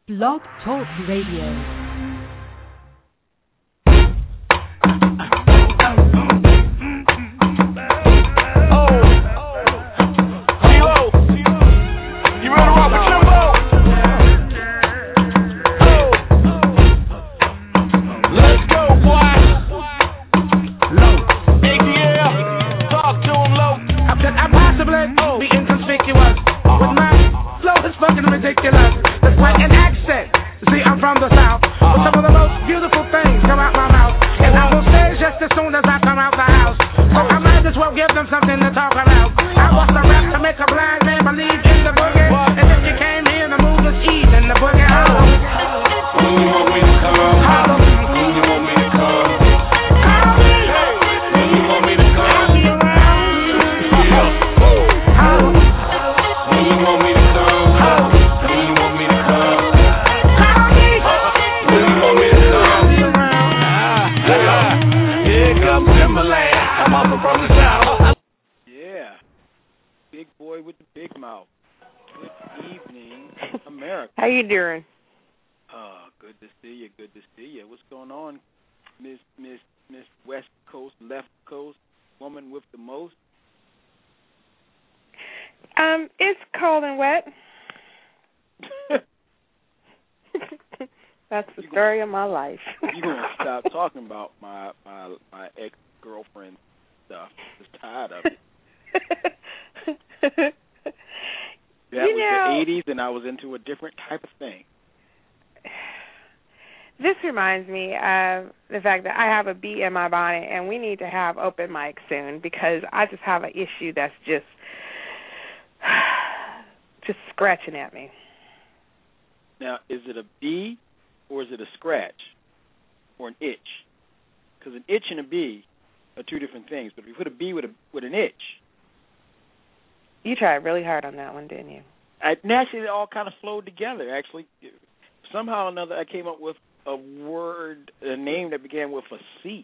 Blog Talk Radio. It's cold and wet. That's the story of my life. You're going to stop talking about my ex-girlfriend stuff. I'm just tired of it. That was the 80s, and I was into a different type of thing. This reminds me of the fact that I have a bee in my bonnet, and we need to have open mic soon because I just have an issue that's just scratching at me. Now, is it a bee or is it a scratch or an itch? Because an itch and a bee are two different things. But if you put a bee with an itch, you tried really hard on that one, didn't you? Naturally, it all kind of flowed together. Actually, somehow or another, I came up with a name that began with a C.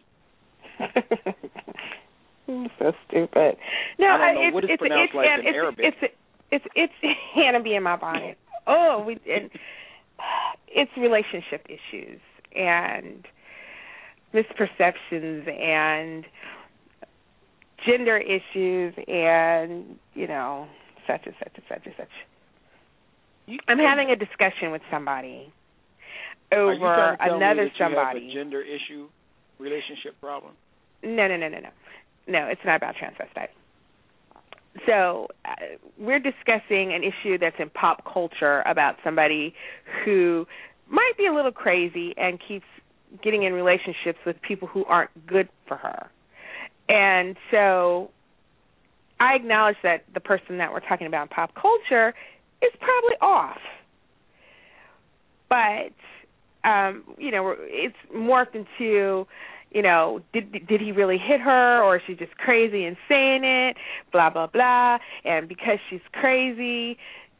So stupid. No, I don't know what it's pronounced like in Arabic. It's Hannah B in my bonnet. It's relationship issues and misperceptions and gender issues and, such and such and such and such. I'm having a discussion with somebody over another somebody. You have a gender issue, relationship problem? No. No, it's not about transvestite. So we're discussing an issue that's in pop culture about somebody who might be a little crazy and keeps getting in relationships with people who aren't good for her. And so I acknowledge that the person that we're talking about in pop culture is probably off. But, it's morphed into... did he really hit her, or is she just crazy and saying it, blah, blah, blah, and because she's crazy,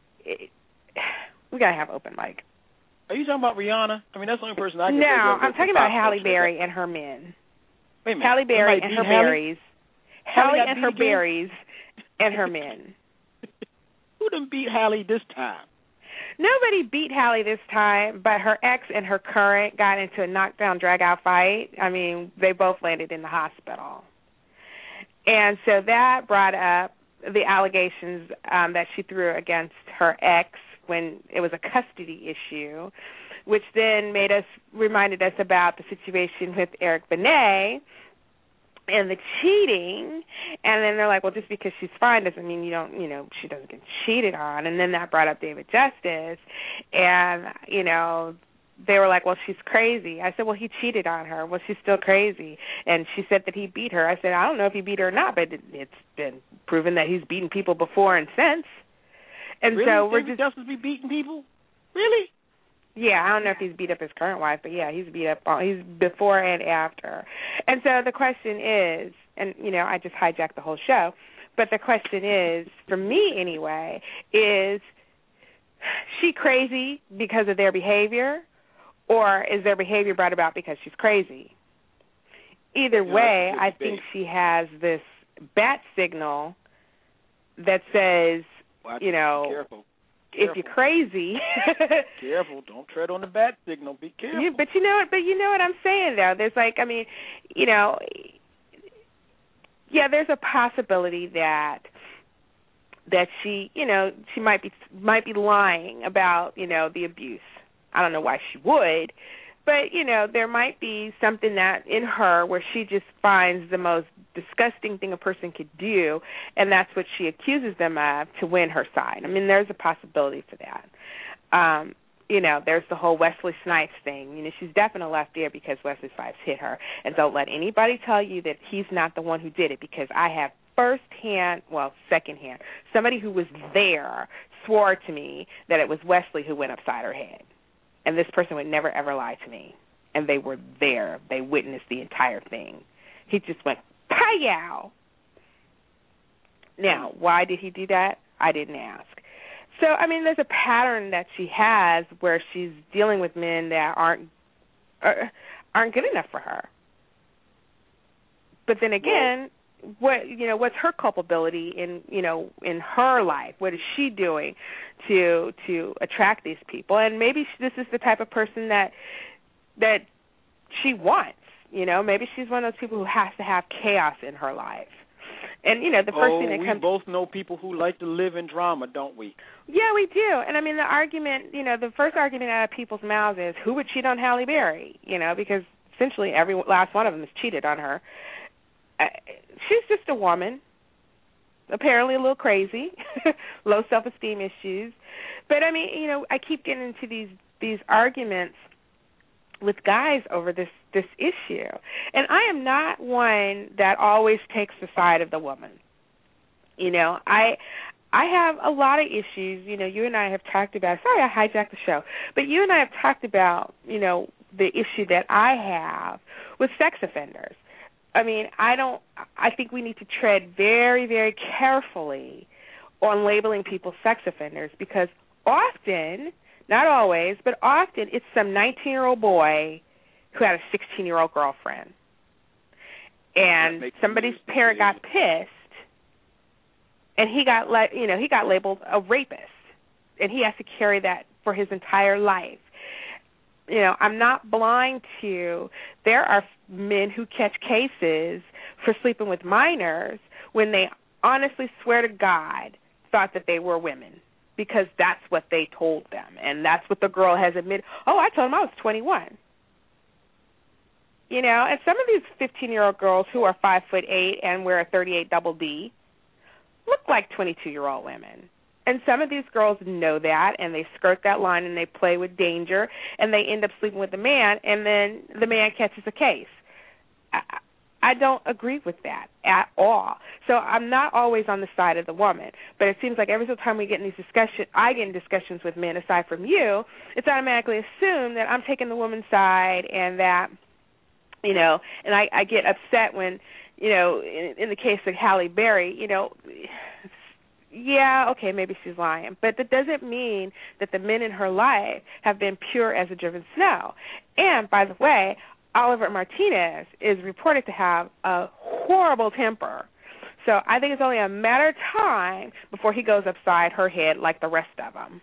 we got to have open mic. Are you talking about Rihanna? I mean, that's the only person I can No, think of. I'm talking about Halle Berry and her men. Wait a minute. Halle Berry and her berries. Halle and her berries and her men. Who done beat Halle this time? Nobody beat Halle this time, but her ex and her current got into a knockdown, drag-out fight. I mean, they both landed in the hospital. And so that brought up the allegations that she threw against her ex when it was a custody issue, which then reminded us about the situation with Eric Benet and the cheating, and then they're like, well, just because she's fine doesn't mean she doesn't get cheated on. And then that brought up David Justice, and, they were like, well, she's crazy. I said, well, he cheated on her. Well, she's still crazy. And she said that he beat her. I said, I don't know if he beat her or not, but it's been proven that he's beaten people before and since. And really? So David Justice be beating people? Really? Yeah, I don't know if he's beat up his current wife, but yeah, he's beat up. He's before and after. And so the question is, and I just hijacked the whole show, but the question is, for me anyway, is she crazy because of their behavior, or is their behavior brought about because she's crazy? Either way, I think she has this bat signal that says, Be careful. if you're crazy. Careful, don't tread on the bat signal. Be careful. But you know what I'm saying though. There's there's a possibility that she, she might be lying about, the abuse. I don't know why she would, but there might be something that in her where she just finds the most disgusting thing a person could do, and that's what she accuses them of to win her side. I mean, there's a possibility for that. There's the whole Wesley Snipes thing. She's definitely a left ear because Wesley Snipes hit her, and don't let anybody tell you that he's not the one who did it, because I have secondhand, somebody who was there swore to me that it was Wesley who went upside her head. And this person would never, ever lie to me. And they were there. They witnessed the entire thing. He just went, "Pow!" Now, why did he do that? I didn't ask. So, I mean, there's a pattern that she has where she's dealing with men that aren't good enough for her. But then again, what's her culpability in her life? What is she doing to attract these people? And maybe this is the type of person that she wants. Maybe she's one of those people who has to have chaos in her life. And the first thing that comes. We both know people who like to live in drama, don't we? Yeah, we do. And I mean, the argument, the first argument out of people's mouths is, who would cheat on Halle Berry? Because essentially every last one of them has cheated on her. She's just a woman, apparently a little crazy, low self-esteem issues. But I mean, I keep getting into these arguments with guys over this issue, and I am not one that always takes the side of the woman. I have a lot of issues. You and I have talked about. Sorry, I hijacked the show, but you and I have talked about the issue that I have with sex offenders. I mean, I think we need to tread very, very carefully on labeling people sex offenders, because often, not always, but often it's some 19-year-old boy who had a 16-year-old girlfriend. And somebody's parent got pissed, and he got labeled a rapist, and he has to carry that for his entire life. I'm not blind to, there are men who catch cases for sleeping with minors when they honestly swear to God thought that they were women, because that's what they told them, and that's what the girl has admitted. Oh, I told him I was 21. And some of these 15-year-old girls who are 5'8" and wear a 38 double D look like 22-year-old women. And some of these girls know that, and they skirt that line, and they play with danger, and they end up sleeping with the man, and then the man catches a case. I don't agree with that at all. So I'm not always on the side of the woman, but it seems like every single time we get in these discussions, I get in discussions with men, aside from you, it's automatically assumed that I'm taking the woman's side, and that, and I get upset when, in the case of Halle Berry, yeah, okay, maybe she's lying. But that doesn't mean that the men in her life have been pure as a driven snow. And, by the way, Oliver Martinez is reported to have a horrible temper. So I think it's only a matter of time before he goes upside her head like the rest of them.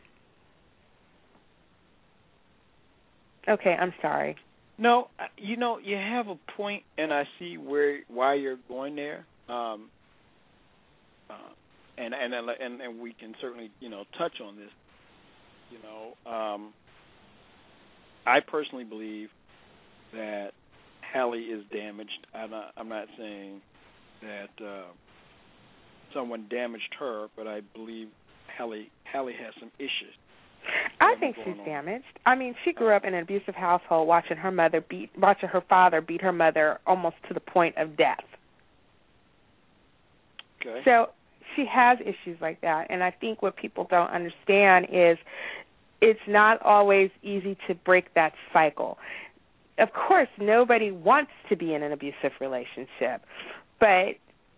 Okay, I'm sorry. No, you have a point, and I see why you're going there. And we can certainly, touch on this. I personally believe that Halle is damaged. I'm not saying that someone damaged her, but I believe Halle has some issues. I think she's damaged. I mean, she grew up in an abusive household, watching her father beat her mother almost to the point of death. Okay. So she has issues like that, and I think what people don't understand is it's not always easy to break that cycle. Of course, nobody wants to be in an abusive relationship, but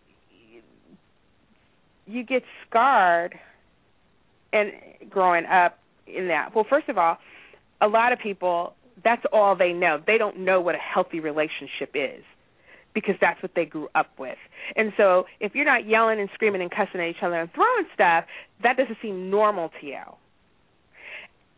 you get scarred and growing up in that. Well, first of all, a lot of people, that's all they know. They don't know what a healthy relationship is, because that's what they grew up with. And so if you're not yelling and screaming and cussing at each other and throwing stuff, that doesn't seem normal to you.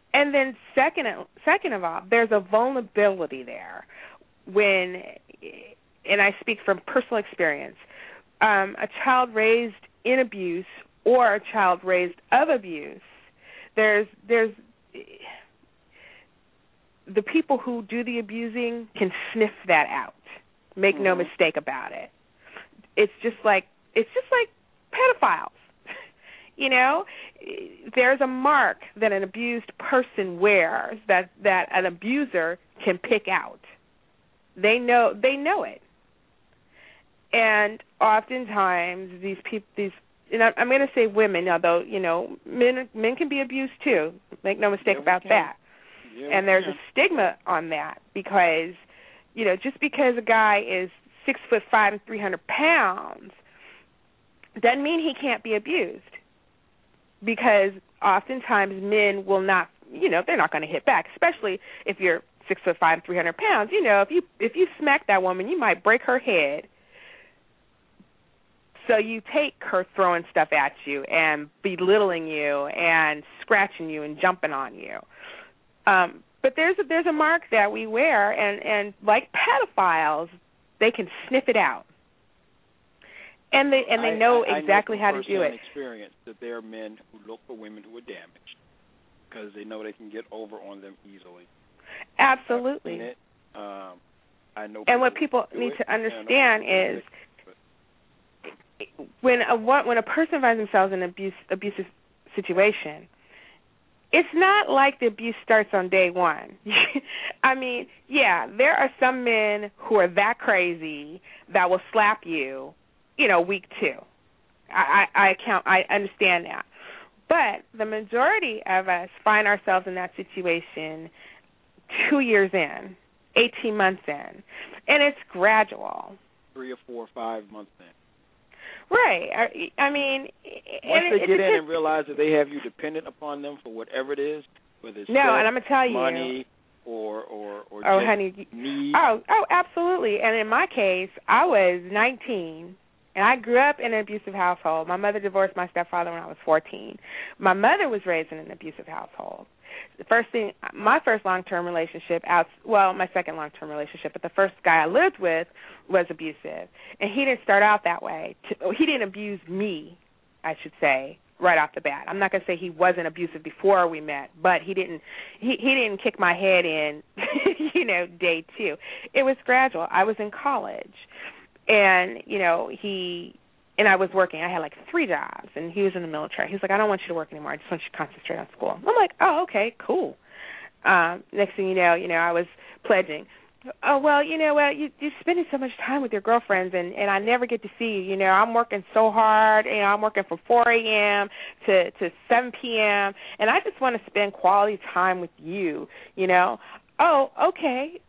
And then second of all, there's a vulnerability there when, and I speak from personal experience, a child raised in abuse or a child raised of abuse, there's the people who do the abusing can sniff that out. Make no mistake about it. It's just like pedophiles. You know, there's a mark that an abused person wears that an abuser can pick out. They know it. And oftentimes these people, and I'm going to say women, although, you know, men can be abused too. Make no mistake about that. Yeah, and there's a stigma on that because, you know, just because a guy is 6'5" and 300 pounds doesn't mean he can't be abused. Because oftentimes men will not, you know, they're not going to hit back, especially if you're 6'5" and 300 pounds. You know, if you smack that woman, you might break her head. So you take her throwing stuff at you and belittling you and scratching you and jumping on you. But there's a mark that we wear, and like pedophiles, they can sniff it out. And they know exactly how to do it. I know from experience that there are men who look for women who are damaged because they know they can get over on them easily. Absolutely. I know. And what people need to understand is when a person finds themselves in an abusive situation, it's not like the abuse starts on day one. I mean, yeah, there are some men who are that crazy that will slap you, you know, week 2. I understand that. But the majority of us find ourselves in that situation 2 years in, 18 months in, and it's gradual. 3 or 4 or 5 months in. Right. I mean, once they get in and realize that they have you dependent upon them for whatever it is, whether it's and I'm gonna tell money or honey, need. Oh, absolutely. And in my case, I was 19, and I grew up in an abusive household. My mother divorced my stepfather when I was 14. My mother was raised in an abusive household. My first long-term relationship, my second long-term relationship, but the first guy I lived with was abusive. And he didn't start out that way. He didn't abuse me, I should say, right off the bat. I'm not going to say he wasn't abusive before we met, but he didn't kick my head in, you know, day 2. It was gradual. I was in college, and, you know, and I was working. I had like 3 jobs, and he was in the military. He was like, I don't want you to work anymore. I just want you to concentrate on school. I'm like, oh, okay, cool. Next thing you know, I was pledging. Oh, well, you know what, you're spending so much time with your girlfriends, and I never get to see you. You know, I'm working so hard. You know, I'm working from 4 a.m. to 7 p.m., and I just want to spend quality time with you, you know. Oh, okay.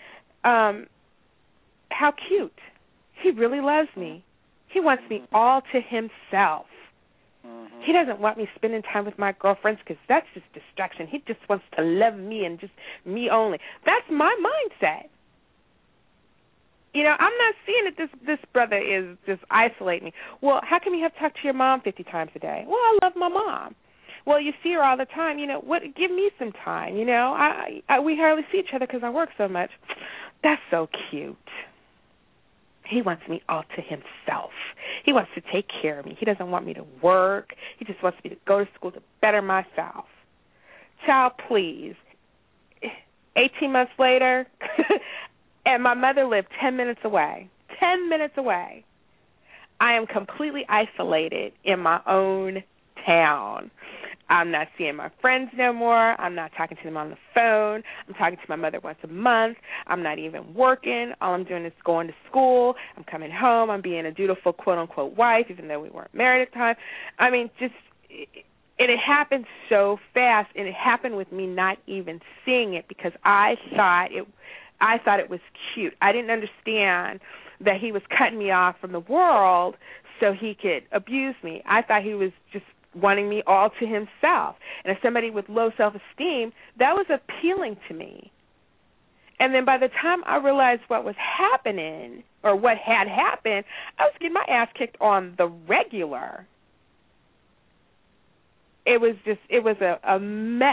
How cute. He really loves me. He wants me all to himself. Mm-hmm. He doesn't want me spending time with my girlfriends because that's just distraction. He just wants to love me and just me only. That's my mindset. You know, I'm not seeing that this brother is just isolating me. Well, how come you have to talk to your mom 50 times a day? Well, I love my mom. Well, you see her all the time. You know, give me some time, you know. We hardly see each other because I work so much. That's so cute. He wants me all to himself. He wants to take care of me. He doesn't want me to work. He just wants me to go to school to better myself. Child, please. 18 months later, and my mother lived 10 minutes away. 10 minutes away. I am completely isolated in my own town. I'm not seeing my friends no more. I'm not talking to them on the phone. I'm talking to my mother once a month. I'm not even working. All I'm doing is going to school. I'm coming home. I'm being a dutiful, quote-unquote, wife, even though we weren't married at the time. I mean, it happened so fast, and it happened with me not even seeing it because I thought it was cute. I didn't understand that he was cutting me off from the world so he could abuse me. I thought he was just wanting me all to himself. And as somebody with low self-esteem, that was appealing to me. And then by the time I realized what was happening or what had happened, I was getting my ass kicked on the regular. It was a mess.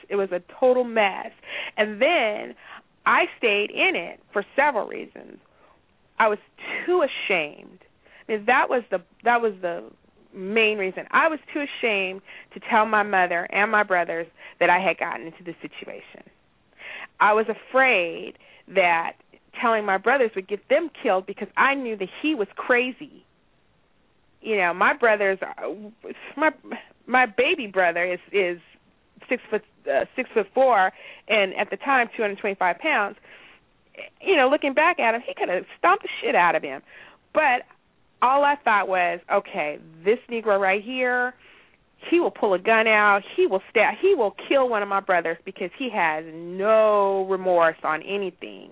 It was a total mess. And then I stayed in it for several reasons. I was too ashamed. I mean, that was the main reason. I was too ashamed to tell my mother and my brothers that I had gotten into this situation. I was afraid that telling my brothers would get them killed because I knew that he was crazy. You know, my brothers, my baby brother is 6'4", and at the time 225 pounds. You know, looking back at him, he could have stomped the shit out of him. But all I thought was, okay, this Negro right here, he will pull a gun out, he will kill one of my brothers because he has no remorse on anything.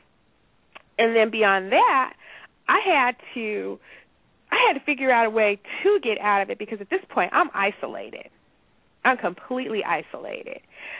And then beyond that, I had to figure out a way to get out of it because at this point I'm isolated. I'm completely isolated.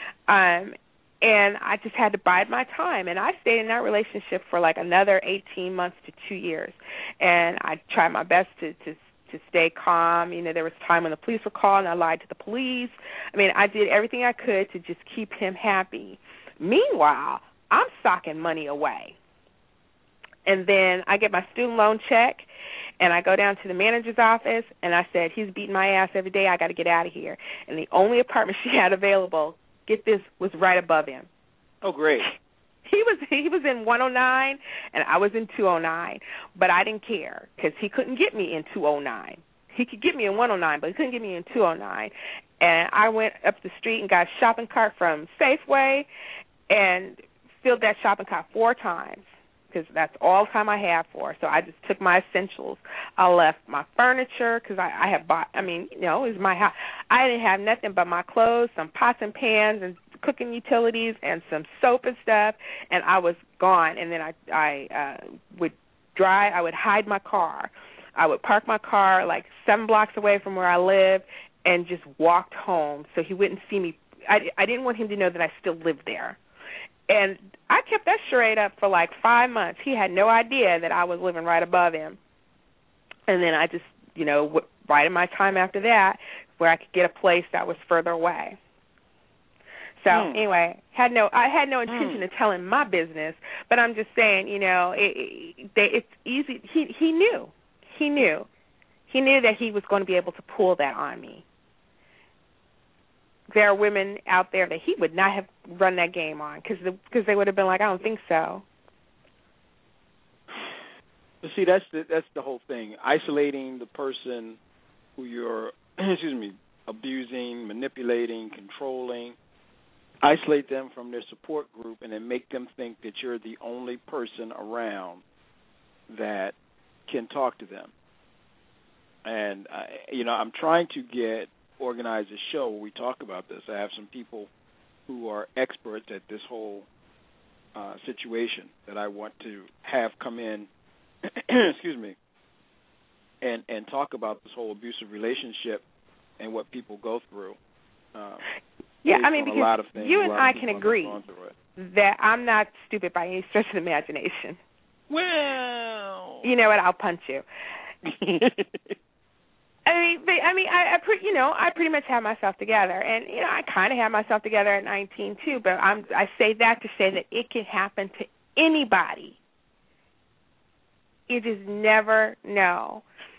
And I just had to bide my time. And I stayed in that relationship for like another 18 months to 2 years. And I tried my best to stay calm. You know, there was a time when the police were called and I lied to the police. I mean, I did everything I could to just keep him happy. Meanwhile, I'm socking money away. And then I get my student loan check, and I go down to the manager's office, and I said, he's beating my ass every day. I got to get out of here. And the only apartment she had available, get this, was right above him. Oh, great. He was in 109, and I was in 209, but I didn't care because he couldn't get me in 209. He could get me in 109, but he couldn't get me in 209. And I went up the street and got a shopping cart from Safeway and filled that shopping cart 4 times. Because that's all the time I have for. So I just took my essentials. I left my furniture because I had bought, I mean, you know, it was my house. I didn't have nothing but my clothes, some pots and pans and cooking utilities and some soap and stuff, and I was gone. And then I would hide my car. I would park my car like 7 blocks away from where I live and just walked home so he wouldn't see me. I didn't want him to know that I still lived there. And I kept that charade up for like 5 months. He had no idea that I was living right above him. And then I just, you know, bided my time after that where I could get a place that was further away. So anyway, I had no intention of telling my business, but I'm just saying, you know, it's easy. He knew that he was going to be able to pull that on me. There are women out there that he would not have run that game on because they would have been like, I don't think so. But see, that's the whole thing. Isolating the person who you're, abusing, manipulating, controlling. Isolate them from their support group and then make them think that you're the only person around that can talk to them. And I'm trying to organize a show where we talk about this. I have some people who are experts at this whole situation that I want to have come in, and talk about this whole abusive relationship and what people go through. Yeah, I mean, because you and I can agree that I'm not stupid by any stretch of the imagination. Well, you know what? I'll punch you. I pretty much have myself together, and I kind of have myself together at 19 too. But I say that to say that it can happen to anybody. You just never know,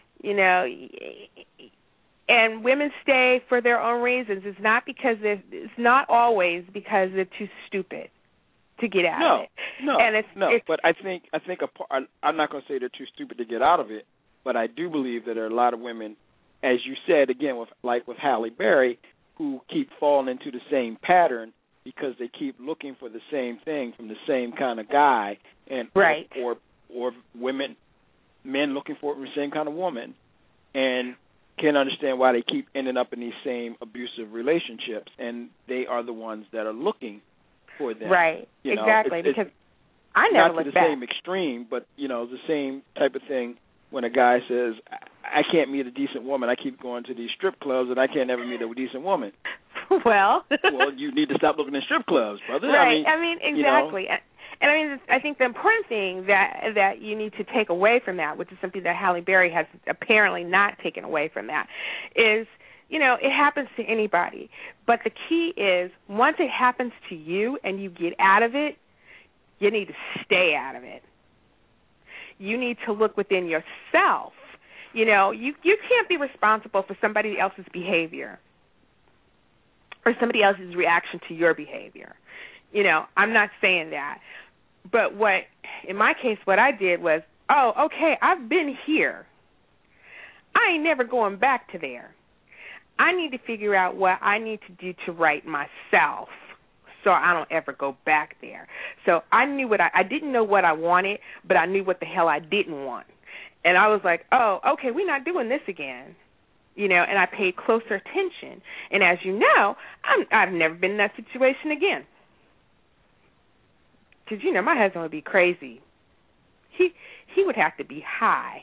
And women stay for their own reasons. It's not always because they're too stupid to get out of it. No. But I think I'm not going to say they're too stupid to get out of it, but I do believe that there are a lot of women, as you said again, with Halle Berry, who keep falling into the same pattern because they keep looking for the same thing from the same kind of guy, and right, or men looking for it from the same kind of woman, and can't understand why they keep ending up in these same abusive relationships, and they are the ones that are looking for them. Right, exactly, because I never look back. Not to the same extreme, but, the same type of thing when a guy says, I can't meet a decent woman, I keep going to these strip clubs, and I can't ever meet a decent woman. Well, you need to stop looking at strip clubs, brother. Right, exactly. And I think the important thing that you need to take away from that, which is something that Halle Berry has apparently not taken away from that, is it happens to anybody. But the key is once it happens to you and you get out of it, you need to stay out of it. You need to look within yourself. You can't be responsible for somebody else's behavior or somebody else's reaction to your behavior. I'm not saying that. But in my case, what I did was, okay, I've been here. I ain't never going back to there. I need to figure out what I need to do to right myself so I don't ever go back there. So I knew I didn't know what I wanted, but I knew what the hell I didn't want. And I was like, okay, we're not doing this again. And I paid closer attention. And as you know, I've never been in that situation again. Because, my husband would be crazy. He would have to be high.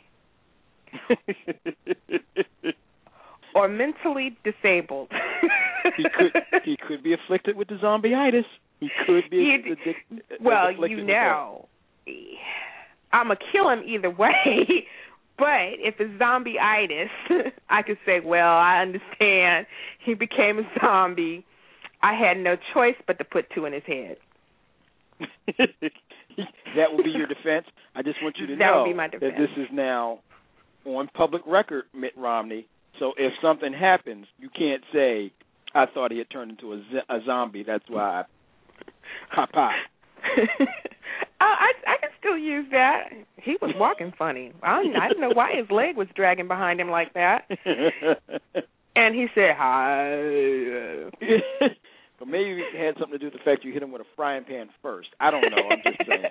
Or mentally disabled. He could be afflicted with the zombie-itis. He could be afflicted with that. I'm going to kill him either way. But if it's zombie-itis, I could say, well, I understand. He became a zombie. I had no choice but to put two in his head. That will be your defense. I just want you to know that would be my defense. That this is now on public record, Mitt Romney. So if something happens, you can't say, I thought he had turned into a zombie. That's why I pop. I can still use that. He was walking funny. I didn't know why his leg was dragging behind him like that. And he said, hi. But maybe it had something to do with the fact you hit him with a frying pan first. I don't know. I'm just saying.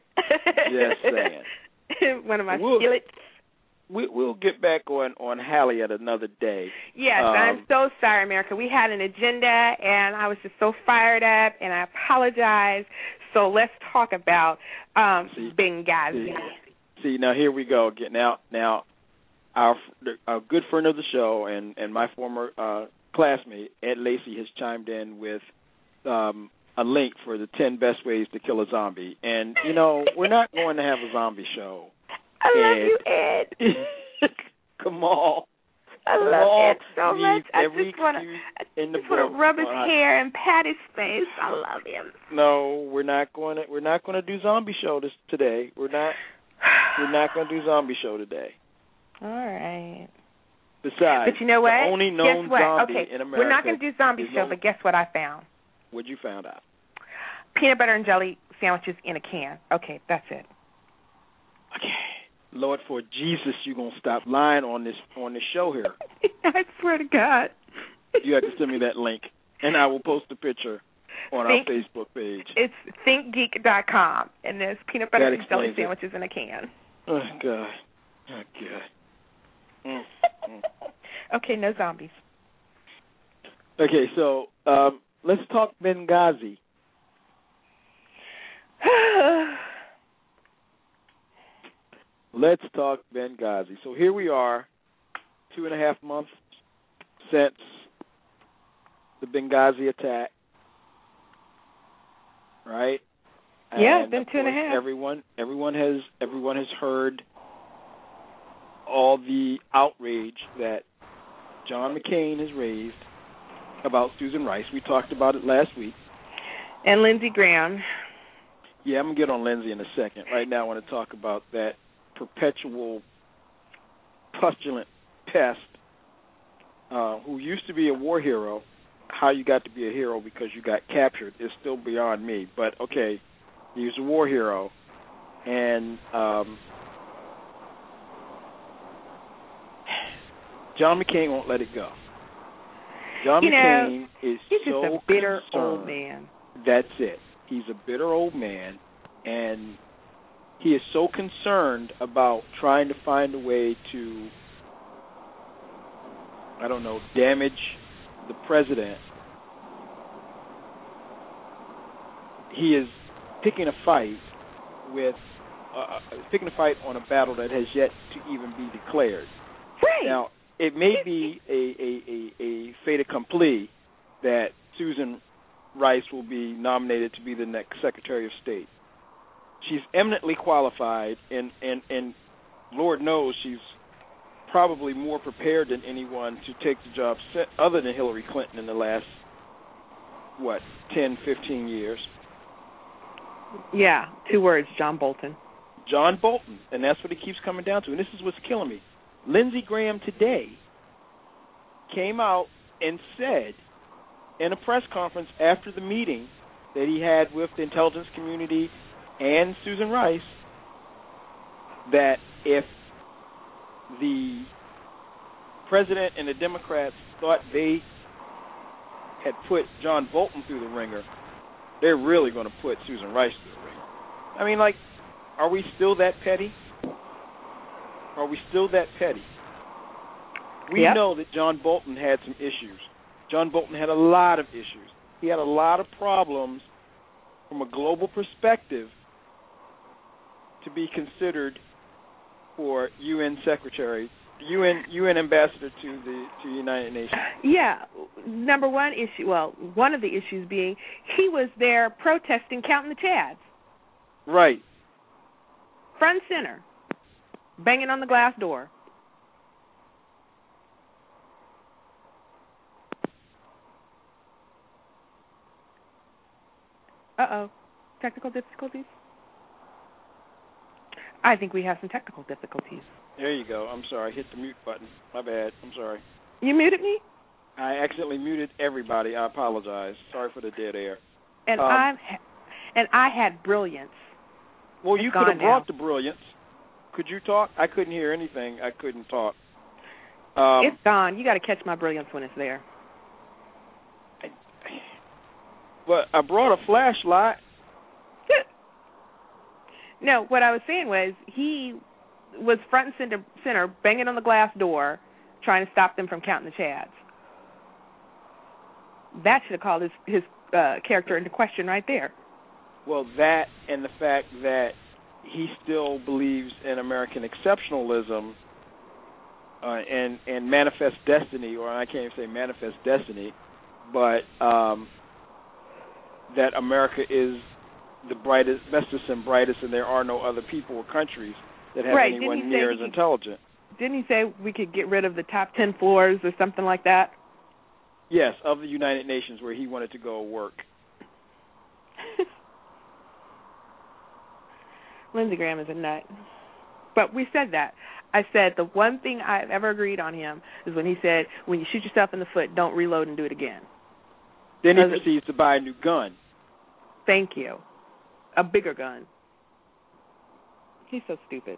Just saying. One of my skillets. We'll get back on Hallie at another day. Yes, I'm so sorry, America. We had an agenda, and I was just so fired up, and I apologize. So let's talk about Benghazi. See, now here we go again. Now, our good friend of the show and my former classmate, Ed Lacey, has chimed in with a link for the 10 best ways to kill a zombie. And, we're not going to have a zombie show. I love you, Ed. Come on. I love Ed so much. I just want to rub his hair and pat his face. I love him. No, we're not going to do zombie show today. We're not going to do zombie show today. All right. Besides, but you know what? The only known zombie in America. We're not going to do zombie show, but guess what I found? What'd you found out? Peanut butter and jelly sandwiches in a can. Okay, that's it. Okay. Lord, for Jesus, you're going to stop lying on this show here. I swear to God. You have to send me that link, and I will post a picture on our Facebook page. It's thinkgeek.com, and there's peanut butter and jelly sandwiches in a can. Oh, God. Oh, God. Okay, no zombies. Okay, so let's talk Benghazi. Let's talk Benghazi. So here we are, 2.5 months since the Benghazi attack, right? Yeah, it's been 2.5. Everyone has heard all the outrage that John McCain has raised about Susan Rice. We talked about it last week. And Lindsey Graham. Yeah, I'm going to get on Lindsey in a second. Right now I want to talk about that perpetual pustulant pest who used to be a war hero. How you got to be a hero because you got captured is still beyond me. But, okay, he was a war hero. And John McCain won't let it go. John McCain is he's so just a bitter concerned. Old man. That's it. He's a bitter old man, and he is so concerned about trying to find a way to, damage the president. He is picking a fight on a battle that has yet to even be declared. Right. Now, it may be a fait accompli that Susan Rice will be nominated to be the next Secretary of State. She's eminently qualified, and Lord knows she's probably more prepared than anyone to take the job other than Hillary Clinton in the last, 10, 15 years. Yeah, 2 words, John Bolton. John Bolton, and that's what it keeps coming down to. And this is what's killing me. Lindsey Graham today came out and said in a press conference after the meeting that he had with the intelligence community and Susan Rice that if the president and the Democrats thought they had put John Bolton through the ringer, they're really going to put Susan Rice through the ringer. I mean, like, are we still that petty? Are we still that petty? We know that John Bolton had some issues. John Bolton had a lot of issues. He had a lot of problems from a global perspective to be considered for UN Secretary, UN Ambassador to the United Nations. Yeah, number one issue, one of the issues being he was there protesting counting the Chads. Right. Front and center, banging on the glass door. Uh-oh, technical difficulties? I think we have some technical difficulties. There you go. I'm sorry. I hit the mute button. My bad. I'm sorry. You muted me? I accidentally muted everybody. I apologize. Sorry for the dead air. And I had brilliance. Well, you could have brought the brilliance. Could you talk? I couldn't hear anything. I couldn't talk. It's gone. You got to catch my brilliance when it's there. But I brought a flashlight. No, what I was saying was he was front and center banging on the glass door, trying to stop them from counting the Chads. That should have called his character into question right there. Well, that and the fact that he still believes in American exceptionalism and manifest destiny, or I can't even say manifest destiny, but that America is the brightest, bestest and brightest, and there are no other people or countries that have anyone near as intelligent. Didn't he say we could get rid of the top 10 floors or something like that? Yes, of the United Nations, where he wanted to go work. Lindsey Graham is a nut. But we said that. I said the one thing I've ever agreed on him is when he said, when you shoot yourself in the foot, don't reload and do it again. Then he proceeds to buy a new gun. Thank you. A bigger gun. He's so stupid.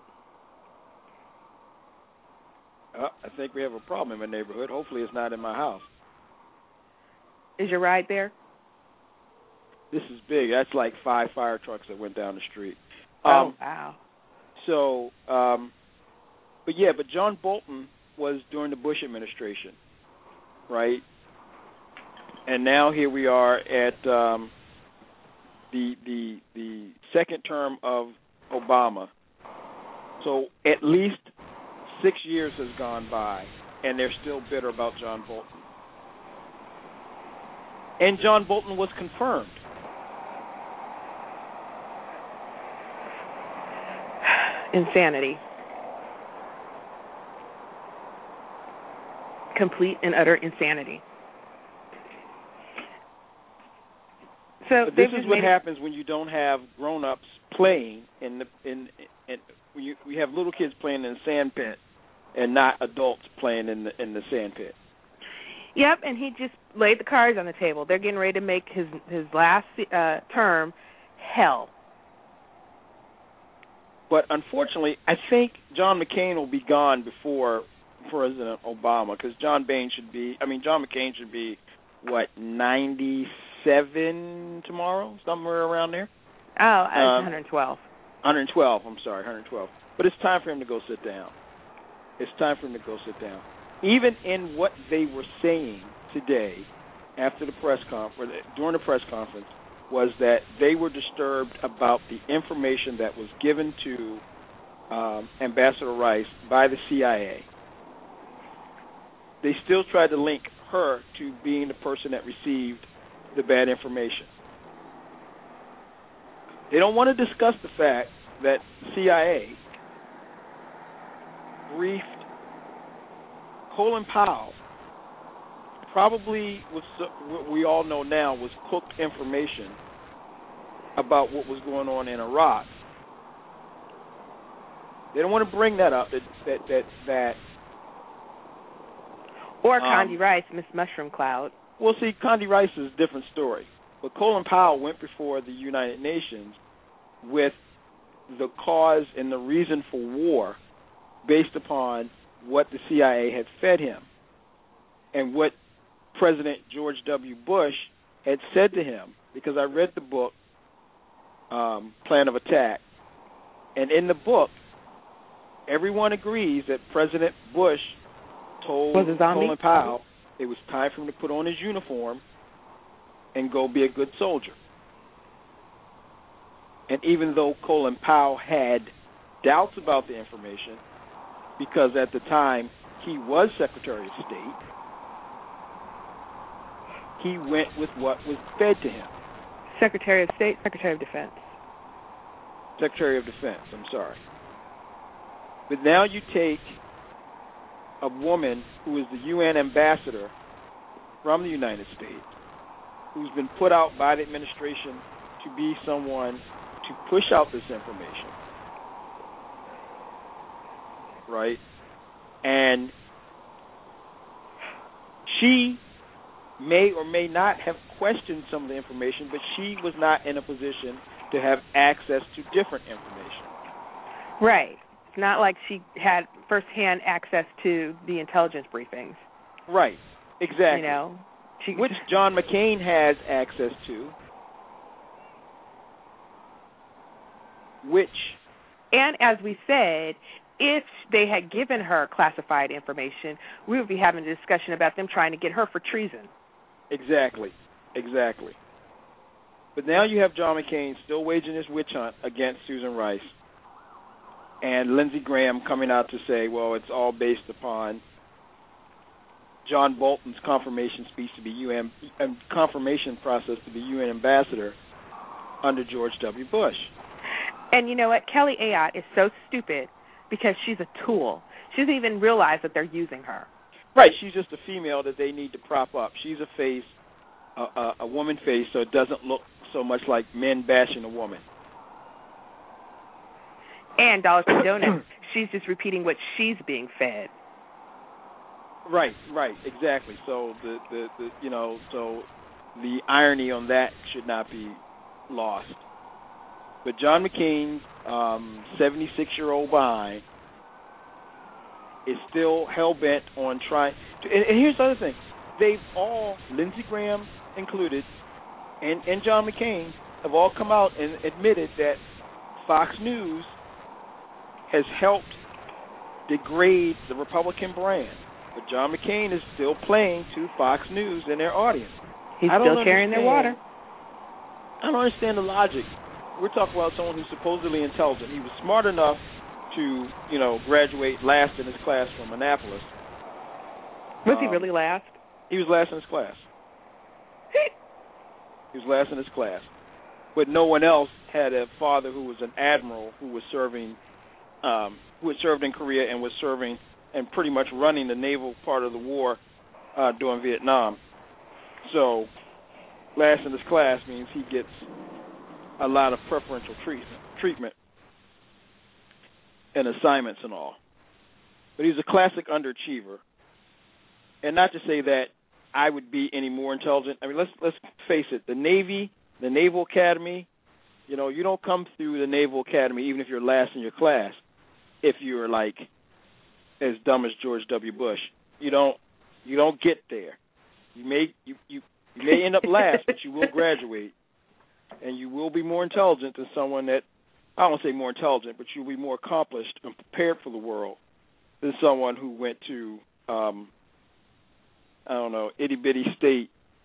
I think we have a problem in my neighborhood. Hopefully it's not in my house. Is your ride there? This is big. That's like 5 fire trucks that went down the street. Oh, wow. So, but John Bolton was during the Bush administration, right? And now here we are at the second term of Obama. So at least 6 years has gone by, and they're still bitter about John Bolton. And John Bolton was confirmed. Insanity. Complete and utter insanity. So but this is what happens when you don't have grown-ups playing we have little kids playing in the sand pit and not adults playing in the sand pit. Yep, and he just laid the cards on the table. They're getting ready to make his last term hell. But unfortunately, I think John McCain will be gone before President Obama, because John McCain should be 97 tomorrow, somewhere around there. Oh, 112. 112. I'm sorry, 112. But it's time for him to go sit down. It's time for him to go sit down. Even in what they were saying today, after the press conference, during the press conference, was that they were disturbed about the information that was given to Ambassador Rice by the CIA. They still tried to link her to being the person that received the bad information. They don't want to discuss the fact that the CIA briefed Colin Powell probably was what we all know now was cooked information about what was going on in Iraq. They don't want to bring that up. That or Condi Rice, Miss Mushroom Cloud. Well, see, Condi Rice is a different story. But Colin Powell went before the United Nations with the cause and the reason for war based upon what the CIA had fed him and what President George W. Bush had said to him. Because I read the book, Plan of Attack, and in the book, everyone agrees that President Bush told Colin Powell it was time for him to put on his uniform and go be a good soldier. And even though Colin Powell had doubts about the information, because at the time he was Secretary of State, he went with what was fed to him. Secretary of State, Secretary of Defense. Secretary of Defense, I'm sorry. But now you take a woman who is the UN ambassador from the United States, who's been put out by the administration to be someone to push out this information, right? And she may or may not have questioned some of the information, but she was not in a position to have access to different information. Right. It's not like she had firsthand access to the intelligence briefings. Right. Exactly. You know, which John McCain has access to. And as we said, if they had given her classified information, we would be having a discussion about them trying to get her for treason. Exactly. But now you have John McCain still waging his witch hunt against Susan Rice, and Lindsey Graham coming out to say, well, it's all based upon John Bolton's confirmation speech to the UN, confirmation process to the UN ambassador under George W. Bush. And you know what? Kelly Ayotte is so stupid because she's a tool. She doesn't even realize that they're using her. Right. She's just a female that they need to prop up. She's a face, a woman face, so it doesn't look so much like men bashing a woman. And dollars to donuts. She's just repeating what she's being fed. Right, exactly. So so the irony on that should not be lost. But John McCain's 76-year-old behind is still hell-bent on trying to, and here's the other thing. They've all, Lindsey Graham included, and John McCain, have all come out and admitted that Fox News has helped degrade the Republican brand. But John McCain is still playing to Fox News and their audience. He's still carrying their water. I don't understand the logic. We're talking about someone who's supposedly intelligent. He was smart enough to, graduate last in his class from Annapolis. Was he really last? He was last in his class. He was last in his class. But no one else had a father who was an admiral who was serving, who had served in Korea and was serving and pretty much running the naval part of the war during Vietnam. So last in his class means he gets a lot of preferential treatment and assignments and all. But he's a classic underachiever. And not to say that I would be any more intelligent. I mean, let's face it. The Navy, the Naval Academy, you don't come through the Naval Academy even if you're last in your class. If you're like as dumb as George W. Bush, you don't get there. You may end up last, but you will graduate, and you will be more intelligent than someone that, I don't want to say more intelligent, but you'll be more accomplished and prepared for the world than someone who went to, itty bitty state,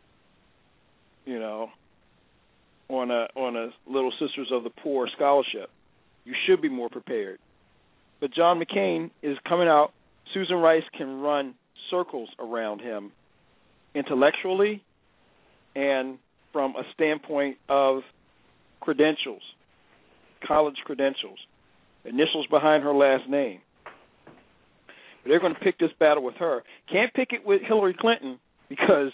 on a Little Sisters of the Poor scholarship. You should be more prepared. But John McCain is coming out. Susan Rice can run circles around him intellectually and from a standpoint of credentials, college credentials, initials behind her last name. They're going to pick this battle with her. Can't pick it with Hillary Clinton because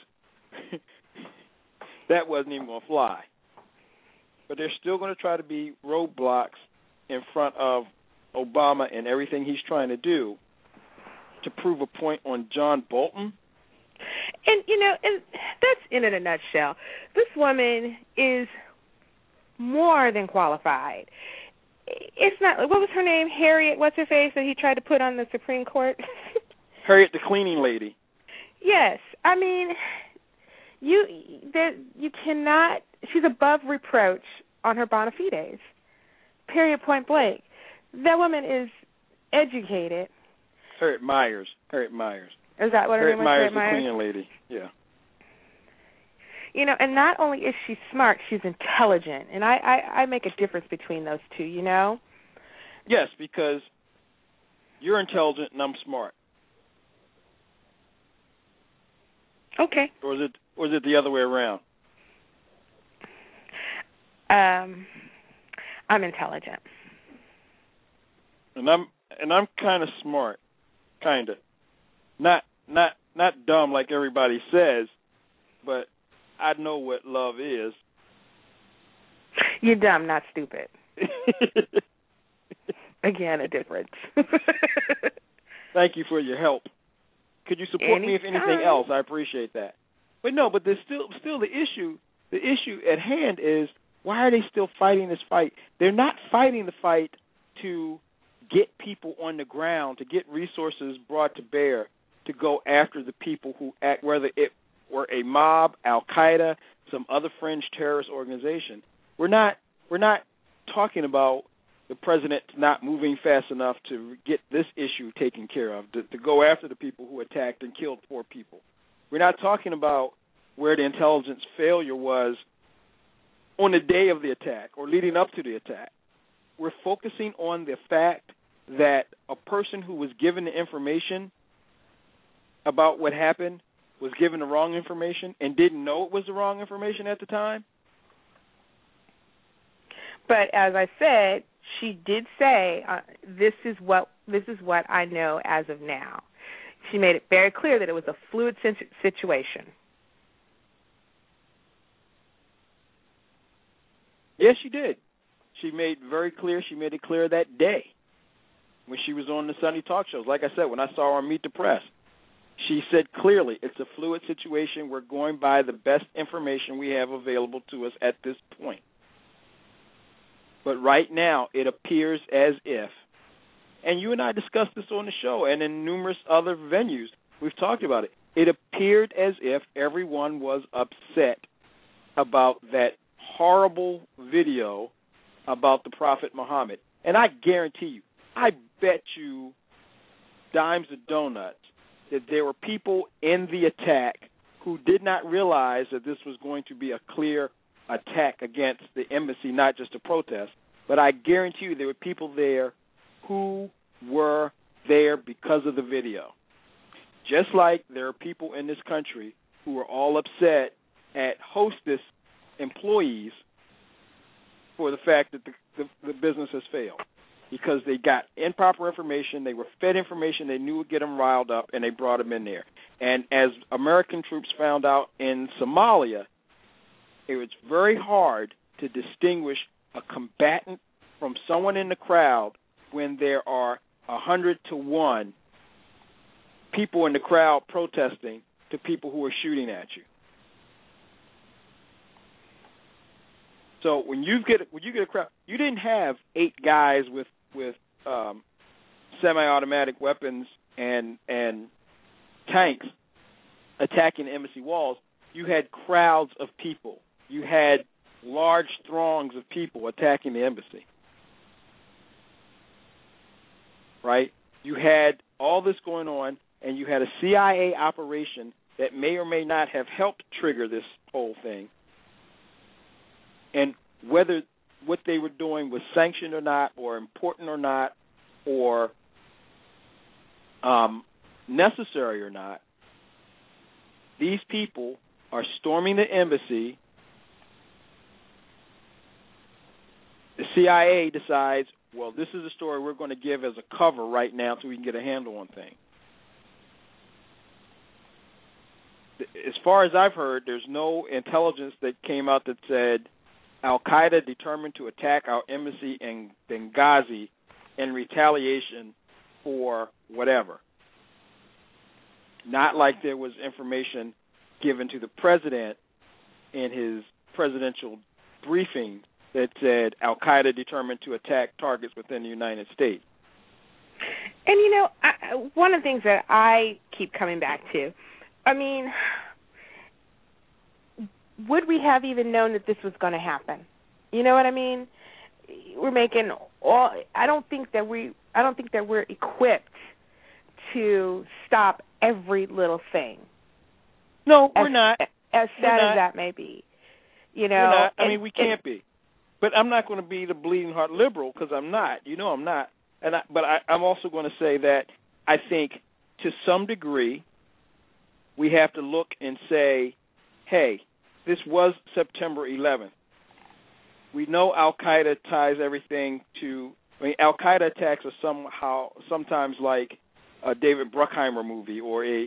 that wasn't even going to fly. But they're still going to try to be roadblocks in front of Obama and everything he's trying to do to prove a point on John Bolton. And, and that's in a nutshell. This woman is more than qualified. It's not, what was her name? Harriet, what's her face, that he tried to put on the Supreme Court? Harriet, the cleaning lady. Yes. I mean, you cannot, she's above reproach on her bona fides. Period, point blank. That woman is educated. Harriet Myers. Is that what her name was? Harriet Myers, the cleaning lady. Yeah. And not only is she smart, she's intelligent. And I make a difference between those two, Yes, because you're intelligent and I'm smart. Okay. Or is it the other way around? I'm intelligent. And I'm kind of smart, kind of. Not dumb like everybody says, but I know what love is. You're dumb, not stupid. Again, a difference. Thank you for your help. Could you support me if anything else? I appreciate that. But no, but there's still the issue. The issue at hand is, why are they still fighting this fight? They're not fighting the fight to get people on the ground, to get resources brought to bear, to go after the people who act, whether it were a mob, Al-Qaeda, some other fringe terrorist organization. We're not talking about the president not moving fast enough to get this issue taken care of, to go after the people who attacked and killed 4 people. We're not talking about where the intelligence failure was on the day of the attack or leading up to the attack. We're focusing on the fact that a person who was given the information about what happened was given the wrong information and didn't know it was the wrong information at the time. But as I said, she did say, this is what I know as of now. She made it very clear that it was a fluid situation. Yes, she did. She made it clear that day when she was on the Sunday talk shows. Like I said, when I saw her on Meet the Press, she said clearly, it's a fluid situation. We're going by the best information we have available to us at this point. But right now, it appears as if, and you and I discussed this on the show and in numerous other venues, we've talked about it, it appeared as if everyone was upset about that horrible video about the Prophet Muhammad. And I guarantee you, I bet you dimes of donuts that there were people in the attack who did not realize that this was going to be a clear attack against the embassy, not just a protest. But I guarantee you there were people there who were there because of the video. Just like there are people in this country who are all upset at Hostess employees for the fact that the business has failed because they got improper information, they were fed information they knew would get them riled up, and they brought them in there. And as American troops found out in Somalia, it was very hard to distinguish a combatant from someone in the crowd when there are 100 to 1 people in the crowd protesting to people who are shooting at you. So when you get a crowd, you didn't have 8 guys with semi-automatic weapons and tanks attacking the embassy walls. You had crowds of people. You had large throngs of people attacking the embassy. Right? You had all this going on, and you had a CIA operation that may or may not have helped trigger this whole thing. And whether what they were doing was sanctioned or not, or important or not, or necessary or not, these people are storming the embassy. The CIA decides, well, this is a story we're going to give as a cover right now so we can get a handle on things. as far as I've heard, there's no intelligence that came out that said Al-Qaeda determined to attack our embassy in Benghazi in retaliation for whatever. Not like there was information given to the president in his presidential briefing that said Al-Qaeda determined to attack targets within the United States. And, you know, one of the things that I keep coming back to, I mean, would we have even known that this was going to happen? You know what I mean? We're making all. I don't think that we're equipped to stop every little thing. No, we're not. As sad as that may be, you know. We're not. I mean, we can't be. But I'm not going to be the bleeding heart liberal because I'm not. You know, I'm not. But I'm also going to say that I think to some degree we have to look and say, hey, this was September 11th. We know Al-Qaeda ties everything to, I mean, Al-Qaeda attacks are sometimes like a David Bruckheimer movie or a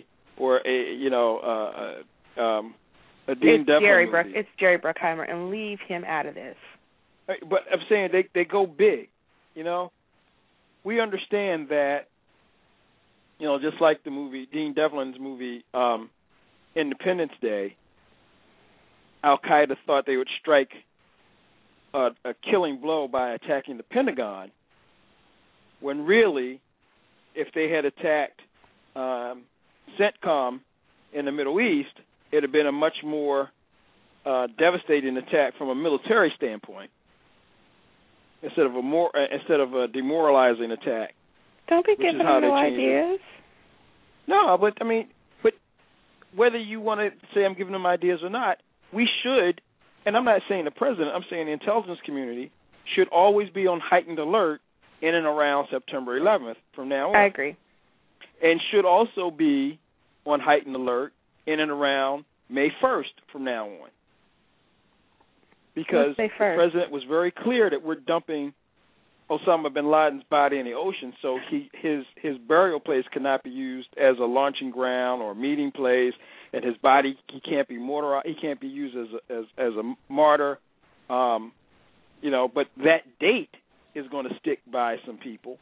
Dean Devlin movie. It's Jerry Bruckheimer, and leave him out of this. But I'm saying they go big, you know. We understand that, you know, just like the movie, Dean Devlin's movie, Independence Day, Al-Qaeda thought they would strike a killing blow by attacking the Pentagon, when really, if they had attacked CENTCOM in the Middle East, it would have been a much more devastating attack from a military standpoint. Instead of a demoralizing attack. Don't be giving them no ideas. No, but whether you want to say I'm giving them ideas or not, we should, and I'm not saying the president, I'm saying the intelligence community should always be on heightened alert in and around September 11th from now on. I agree. And should also be on heightened alert in and around May 1st from now on. Because the president was very clear that we're dumping Osama bin Laden's body in the ocean, so his burial place cannot be used as a launching ground or meeting place, and his body he can't be used as a martyr, you know. But that date is going to stick by some people.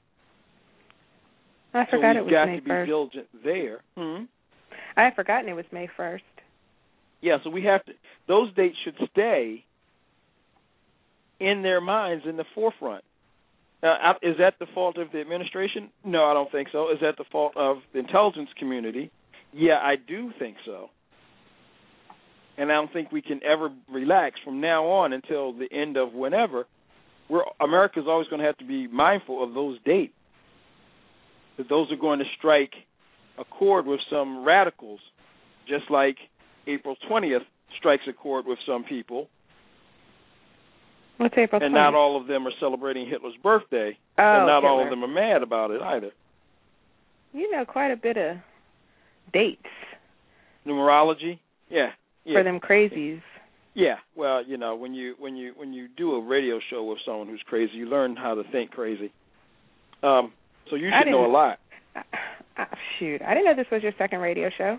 I forgot it was May 1st. So we've got to be diligent there. I had forgotten it was May 1st. Yeah, so we have to. Those dates should stay in their minds in the forefront. Is that the fault of the administration? No, I don't think so. Is that the fault of the intelligence community? Yeah, I do think so. And I don't think we can ever relax from now on until the end of whenever. America's always going to have to be mindful of those dates. That those are going to strike a chord with some radicals, just like April 20th strikes a chord with some people. What's April 20th? And not all of them are celebrating Hitler's birthday, and not all of them are mad about it either. You know quite a bit of dates. Numerology? Yeah. For them crazies. Yeah. Well, you know, when you do a radio show with someone who's crazy, you learn how to think crazy. So you should know a lot. Shoot, I didn't know this was your second radio show.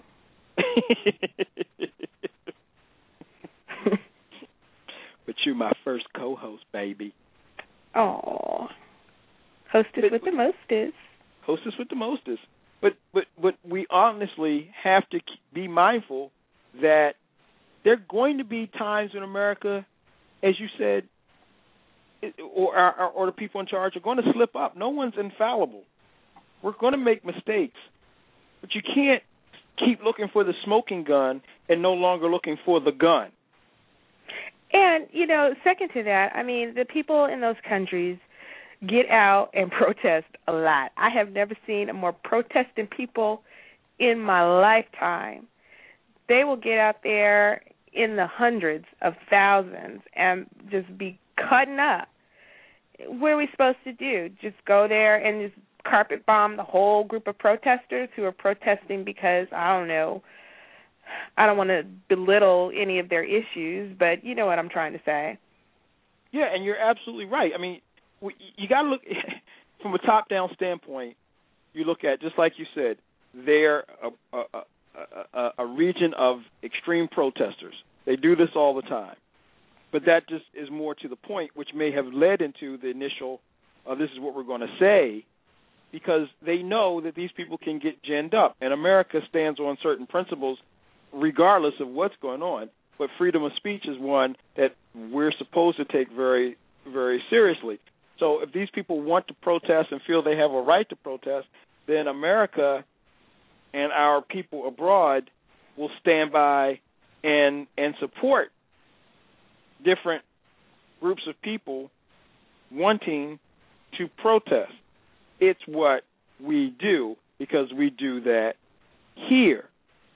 But you're my first co-host, baby. Oh, hostess with the mostest. Hostess with the mostest. But we honestly have to be mindful that there are going to be times in America, as you said, or the people in charge are going to slip up. No one's infallible. We're going to make mistakes. But you can't keep looking for the smoking gun and no longer looking for the gun. And, you know, second to that, I mean, the people in those countries get out and protest a lot. I have never seen a more protesting people in my lifetime. They will get out there in the hundreds of thousands and just be cutting up. What are we supposed to do? Just go there and just carpet bomb the whole group of protesters who are protesting because, I don't know, I don't want to belittle any of their issues, but you know what I'm trying to say. Yeah, and you're absolutely right. I mean, you got to look from a top-down standpoint. You look at, just like you said, they're a region of extreme protesters. They do this all the time. But that just is more to the point, which may have led into the initial, this is what we're going to say, because they know that these people can get ginned up. And America stands on certain principles regardless of what's going on. But freedom of speech is one that we're supposed to take very, very seriously. So if these people want to protest and feel they have a right to protest, then America and our people abroad will stand by and support different groups of people wanting to protest. It's what we do because we do that here.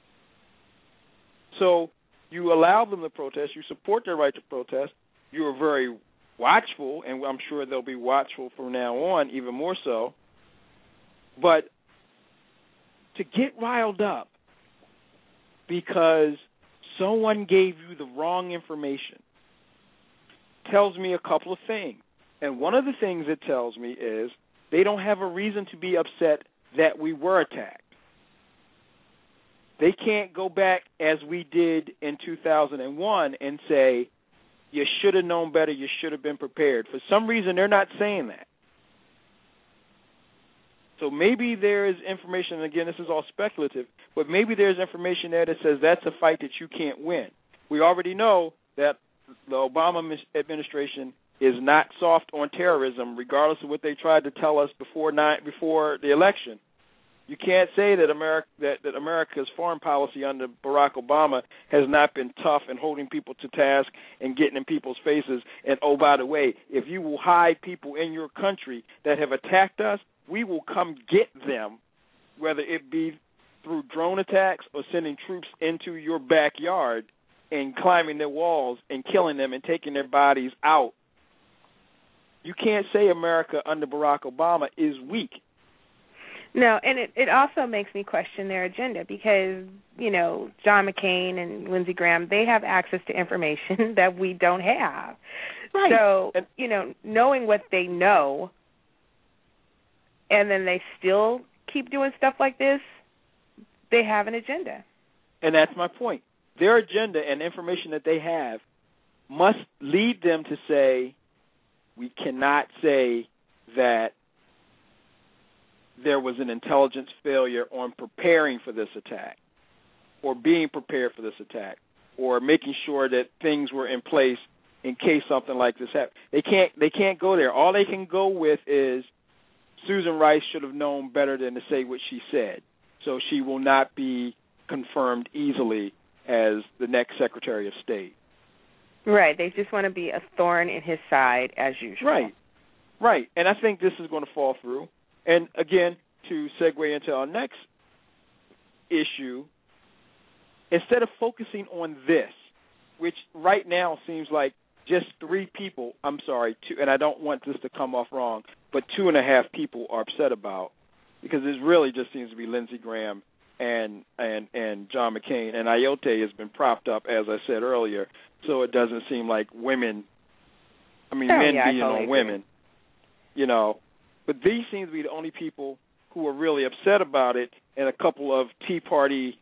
So you allow them to protest. You support their right to protest. You are very watchful, and I'm sure they'll be watchful from now on, even more so. But to get riled up because someone gave you the wrong information tells me a couple of things. And one of the things it tells me is they don't have a reason to be upset that we were attacked. They can't go back as we did in 2001 and say, you should have known better, you should have been prepared. For some reason, they're not saying that. So maybe there is information, and again, this is all speculative, but maybe there's information there that says that's a fight that you can't win. We already know that the Obama administration is not soft on terrorism, regardless of what they tried to tell us before the election. You can't say that America's foreign policy under Barack Obama has not been tough and holding people to task and getting in people's faces. And, oh, by the way, if you will hide people in your country that have attacked us, we will come get them, whether it be through drone attacks or sending troops into your backyard and climbing their walls and killing them and taking their bodies out. You can't say America under Barack Obama is weak. No, and it also makes me question their agenda because, you know, John McCain and Lindsey Graham, they have access to information that we don't have. Right. So, you know, knowing what they know and then they still keep doing stuff like this, they have an agenda. And that's my point. Their agenda and information that they have must lead them to say, we cannot say that there was an intelligence failure on preparing for this attack or being prepared for this attack or making sure that things were in place in case something like this happened. They can't go there. All they can go with is Susan Rice should have known better than to say what she said, so she will not be confirmed easily as the next Secretary of State. Right. They just want to be a thorn in his side as usual. Right. And I think this is going to fall through. And, again, to segue into our next issue, instead of focusing on this, which right now seems like just 3 people, and I don't want this to come off wrong, but 2.5 people are upset about, because it really just seems to be Lindsey Graham and John McCain. And Ayotte has been propped up, as I said earlier, so it doesn't seem like men beating on women, you know. But these seem to be the only people who are really upset about it, and a couple of Tea Party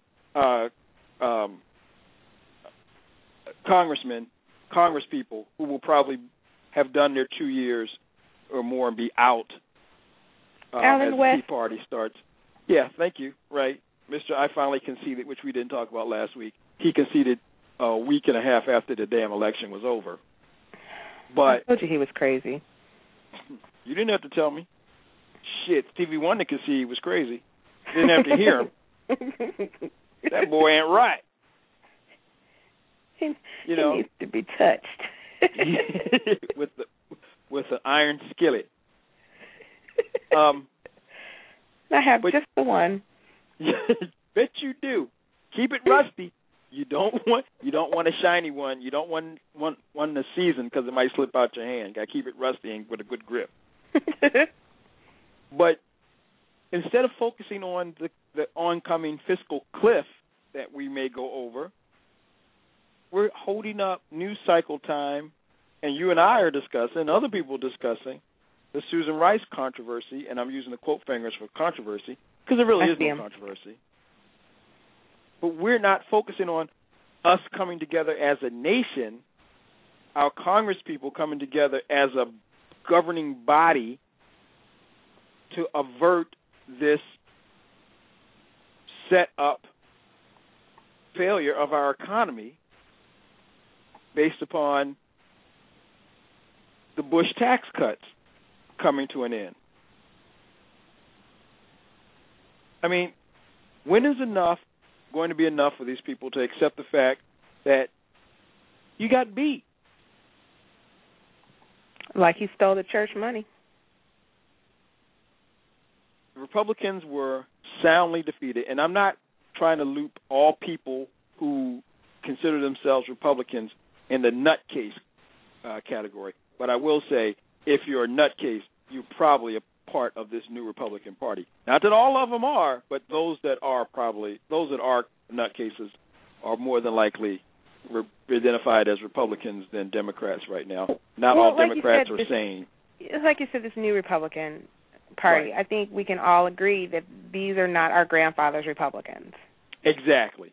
congresspeople who will probably have done their 2 years or more and be out as the Tea Party starts. Yeah, thank you. Right. I finally conceded, which we didn't talk about last week. He conceded a week and a half after the damn election was over. But I told you he was crazy. You didn't have to tell me. Shit, Stevie Wonder could see he was crazy. Didn't have to hear him. That boy ain't right. He needs to be touched. with an iron skillet. I have just the one. Bet you do. Keep it rusty. You don't want a shiny one. You don't want one this season because it might slip out your hand. Got to keep it rusty and with a good grip. But instead of focusing on the oncoming fiscal cliff that we may go over, we're holding up news cycle time, and you and I are discussing, other people are discussing, the Susan Rice controversy, and I'm using the quote fingers for controversy because there really is no controversy. but we're not focusing on us coming together as a nation, our Congress people coming together as a governing body to avert this set up failure of our economy based upon the Bush tax cuts coming to an end. I mean, when is enough going to be enough for these people to accept the fact that you got beat? Like he stole the church money. The Republicans were soundly defeated, and I'm not trying to loop all people who consider themselves Republicans in the nutcase category, but I will say if you're a nutcase, you're probably a part of this new Republican Party. Not that all of them are, but those that are nutcases are more than likely identified as Republicans than Democrats right now. Not all Democrats are sane. Like you said, this new Republican Party, right. I think we can all agree that these are not our grandfather's Republicans. Exactly.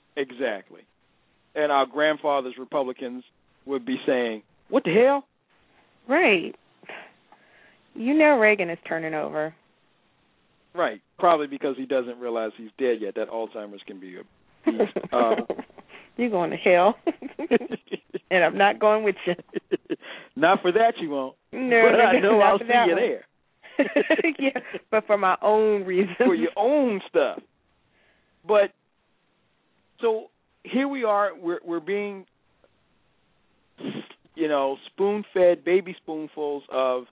And our grandfather's Republicans would be saying, what the hell? Right. You know Reagan is turning over. Right. Probably because he doesn't realize he's dead yet. That Alzheimer's can be a beast. You're going to hell. And I'm not going with you. Not for that you won't. No, but I know I'll see you there. Yeah, but for my own reasons. For your own stuff. But, so here we are. We're being, spoon-fed baby spoonfuls of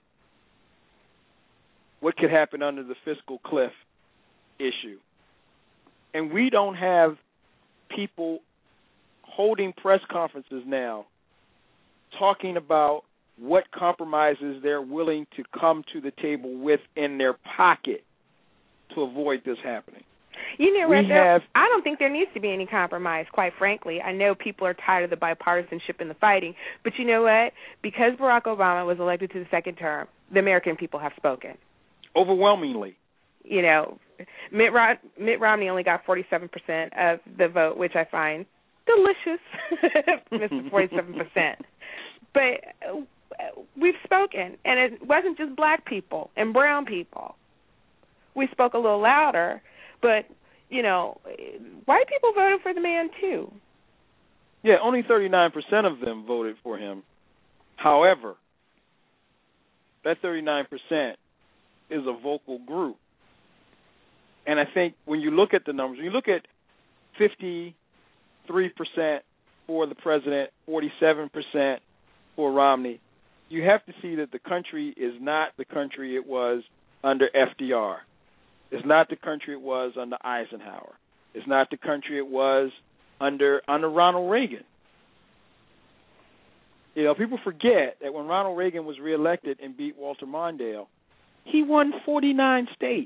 what could happen under the fiscal cliff issue. And we don't have people holding press conferences now talking about what compromises they're willing to come to the table with in their pocket to avoid this happening. You know what, I don't think there needs to be any compromise, quite frankly. I know people are tired of the bipartisanship and the fighting, but you know what? Because Barack Obama was elected to the second term, the American people have spoken. Overwhelmingly. Mitt Romney only got 47% of the vote, which I find delicious, Mr. 47%. But we've spoken, and it wasn't just black people and brown people. We spoke a little louder, but, white people voted for the man, too. Yeah, only 39% of them voted for him. However, that 39% is a vocal group. And I think when you look at the numbers, when you look at 53% for the president, 47% for Romney, you have to see that the country is not the country it was under FDR. It's not the country it was under Eisenhower. It's not the country it was under Ronald Reagan. People forget that when Ronald Reagan was reelected and beat Walter Mondale, he won 49 states.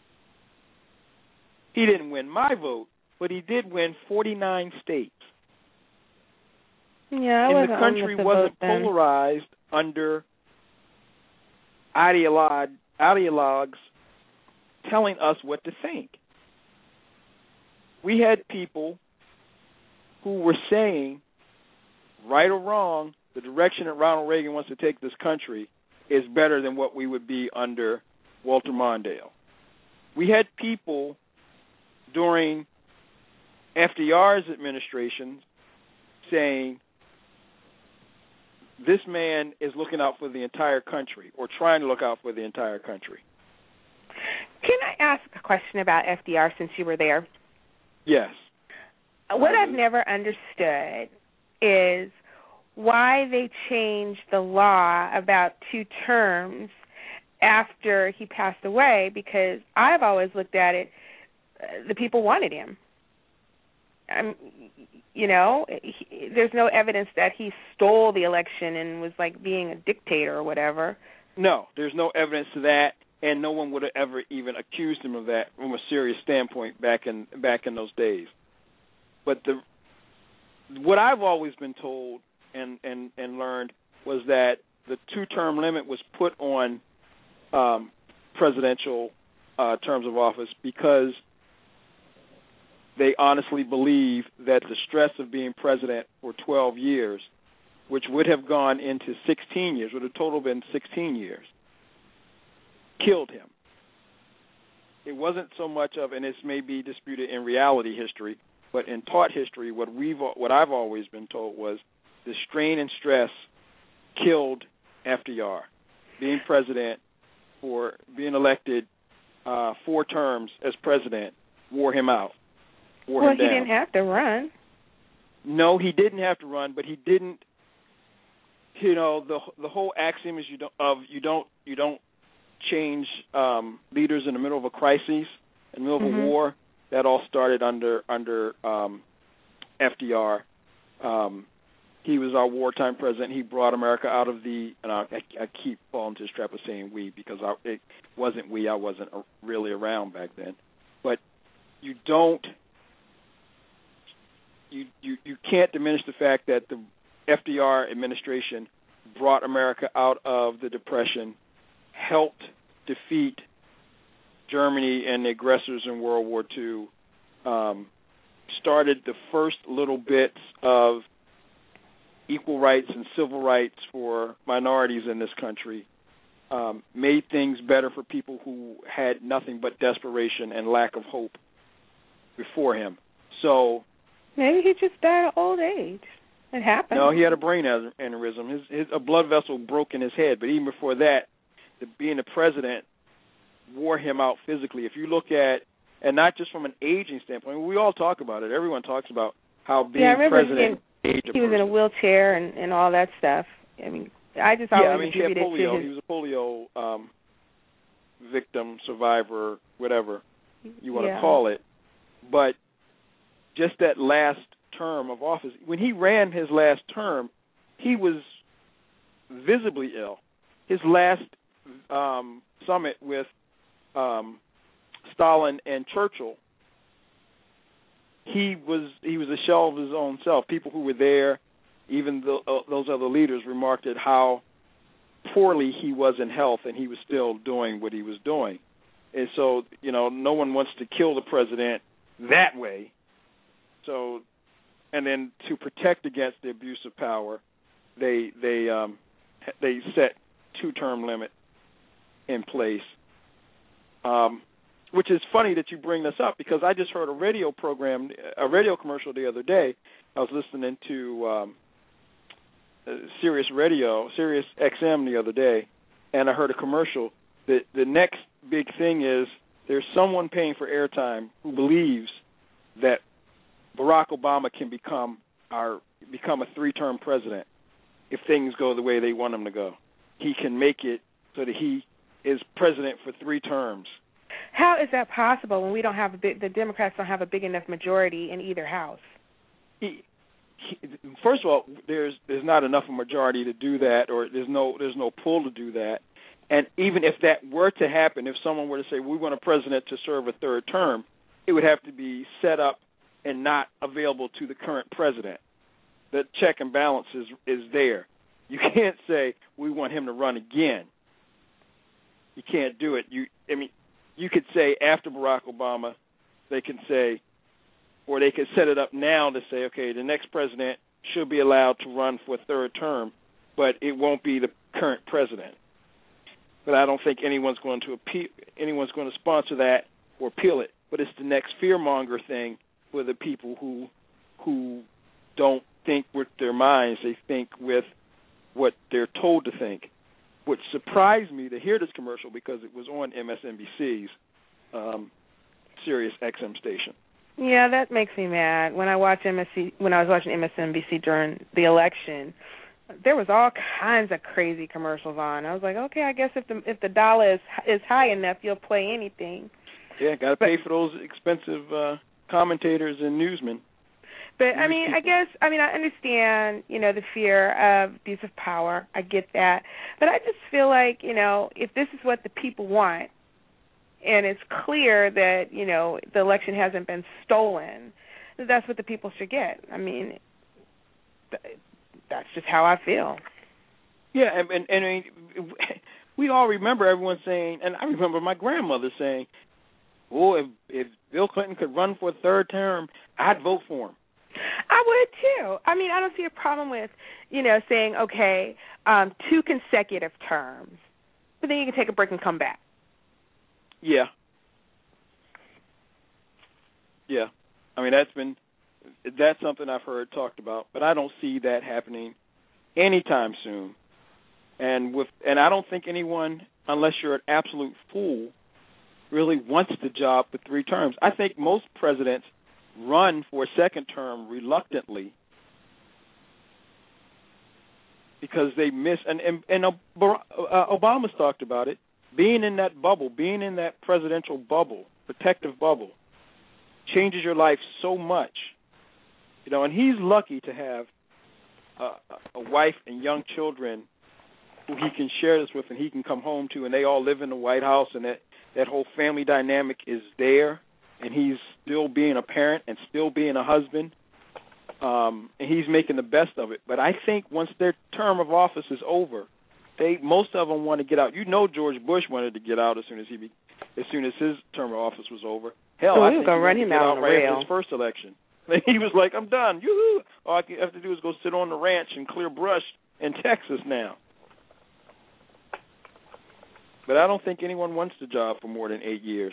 He didn't win my vote, but he did win 49 states. Yeah, and the country wasn't polarized under ideologues telling us what to think. We had people who were saying, right or wrong, the direction that Ronald Reagan wants to take this country is better than what we would be under Walter Mondale. We had people during FDR's administration saying, this man is looking out for the entire country, or trying to look out for the entire country. Can I ask a question about FDR since you were there? Yes. What I've never understood is why they changed the law about 2 terms after he passed away, because I've always looked at it, the people wanted him. There's no evidence that he stole the election and was like being a dictator or whatever. No, there's no evidence to that, and no one would have ever even accused him of that from a serious standpoint back in those days. But what I've always been told and learned was that the 2-term limit was put on presidential terms of office because they honestly believe that the stress of being president for 12 years, which would have gone into 16 years, would have total been 16 years, killed him. It wasn't so much of, and this may be disputed in reality history, but in taught history, what I've always been told was the strain and stress killed FDR. Being president, for being elected 4 terms as president, wore him out. Well, he didn't have to run. No, he didn't have to run, but he didn't. You know, the whole axiom is you don't change leaders in the middle of a crisis, in the middle of a war. That all started under FDR. He was our wartime president. He brought America out of the, and I keep falling to this trap of saying we because it wasn't we. I wasn't really around back then. But you can't diminish the fact that the FDR administration brought America out of the Depression, helped defeat Germany and the aggressors in World War II, started the first little bits of equal rights and civil rights for minorities in this country, made things better for people who had nothing but desperation and lack of hope before him. So maybe he just died of old age. It happened. No, he had a brain aneurysm. A blood vessel broke in his head, but even before that, being the president wore him out physically. If you look at, and not just from an aging standpoint, we all talk about it. Everyone talks about how being president aged a he was in a wheelchair and all that stuff. I mean, I just always he had attributed polio. to his... He was a polio victim, survivor, whatever you want to call it. But just that last term of office, when he ran his last term, he was visibly ill. His last summit with Stalin and Churchill, he was a shell of his own self. People who were there, even those other leaders, remarked at how poorly he was in health, and he was still doing what he was doing. And so, no one wants to kill the president that way. So, and then to protect against the abuse of power, they set 2-term limit in place. Which is funny that you bring this up because I just heard a radio commercial the other day. I was listening to Sirius XM the other day, and I heard a commercial that the next big thing is there's someone paying for airtime who believes that Barack Obama can become a 3-term president if things go the way they want him to go. He can make it so that he is president for 3 terms. How is that possible when we don't have the Democrats don't have a big enough majority in either house? First of all, there's not enough of a majority to do that, or there's no pull to do that. And even if that were to happen, if someone were to say we want a president to serve a 3rd term, it would have to be set up and not available to the current president. The check and balance is there. You can't say we want him to run again. You can't do it. You could say after Barack Obama, they can say, or they could set it up now to say, okay, the next president should be allowed to run for a 3rd term, but it won't be the current president. But I don't think anyone's going to sponsor that or appeal it. But it's the next fearmonger thing for the people who don't think with their minds, they think with what they're told to think. What surprised me to hear this commercial because it was on MSNBC's Sirius XM station. Yeah, that makes me mad. When I was watching MSNBC during the election, there was all kinds of crazy commercials on. I was like, okay, I guess if the dollar is high enough, you'll play anything. Yeah, got to pay for those expensive commentators and newsmen. But, I understand, the fear of abuse of power. I get that. But I just feel like, if this is what the people want, and it's clear that, the election hasn't been stolen, that's what the people should get. I mean, that's just how I feel. Yeah, and we all remember everyone saying, and I remember my grandmother saying, if Bill Clinton could run for a third term, I'd vote for him. I would too. I mean, I don't see a problem with, saying, okay, 2 consecutive terms, but then you can take a break and come back. Yeah. Yeah. I mean, that's something I've heard talked about, but I don't see that happening anytime soon. And I don't think anyone, unless you're an absolute fool, really wants the job for 3 terms. I think most presidents run for a second term reluctantly because they miss. And Obama's talked about it. Being in that bubble, being in that presidential bubble, protective bubble, changes your life so much. And he's lucky to have a wife and young children who he can share this with and he can come home to, and they all live in the White House, and that whole family dynamic is there, and he's still being a parent and still being a husband, and he's making the best of it. But I think once their term of office is over, most of them want to get out. George Bush wanted to get out as soon as his term of office was over. Hell, I think he wanted to get out right after his first election. He was like, I'm done. Yoo-hoo. All I have to do is go sit on the ranch and clear brush in Texas now. But I don't think anyone wants the job for more than 8 years.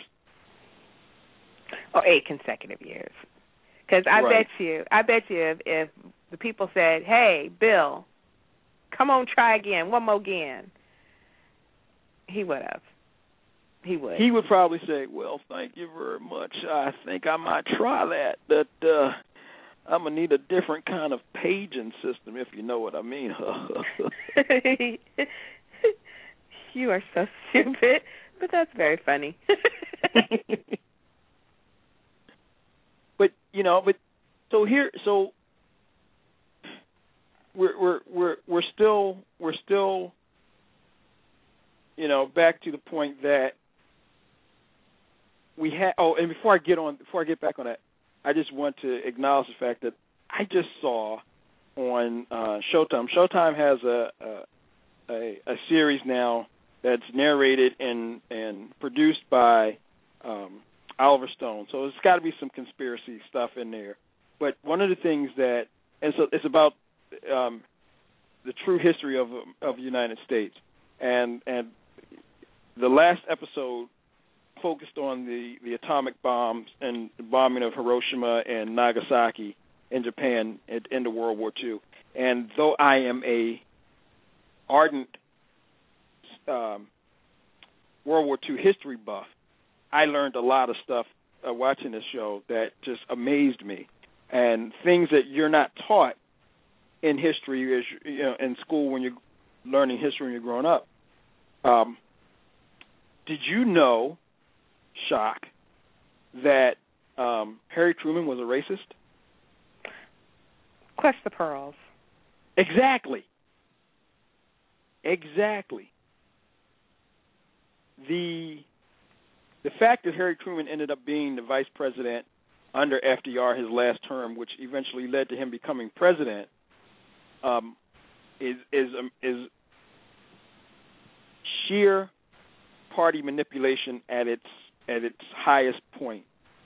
Or 8 consecutive years. Because I bet you if the people said, hey, Bill, come on, try again, one more again, he would have. He would. He would probably say, well, thank you very much. I think I might try that. But I'm going to need a different kind of paging system, if you know what I mean. You are so stupid, but that's very funny. But we're still back to the point that we had. Oh, and before I get back on that, I just want to acknowledge the fact that I just saw on Showtime. Showtime has a series now that's narrated and produced by Oliver Stone. So there's got to be some conspiracy stuff in there. But one of the things it's about the true history of the United States, and the last episode focused on the atomic bombs and the bombing of Hiroshima and Nagasaki in Japan at the end of World War II. And though I am a ardent World War II history buff, I learned a lot of stuff watching this show that just amazed me, and things that you're not taught in history, in school when you're learning history when you're growing up. Did you know, shock, that Harry Truman was a racist? Clutch the pearls. Exactly. The fact that Harry Truman ended up being the vice president under FDR his last term, which eventually led to him becoming president, is sheer party manipulation at its highest point.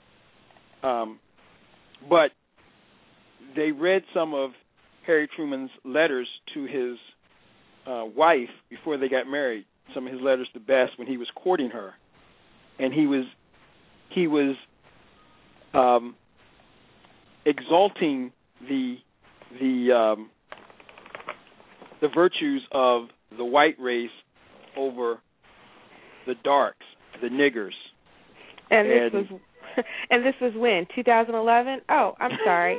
But they read some of Harry Truman's letters to his wife before they got married. Some of his letters to Bess when he was courting her, and he was exalting the virtues of the white race over the darks, the niggers. And this was when? 2011? Oh, I'm sorry,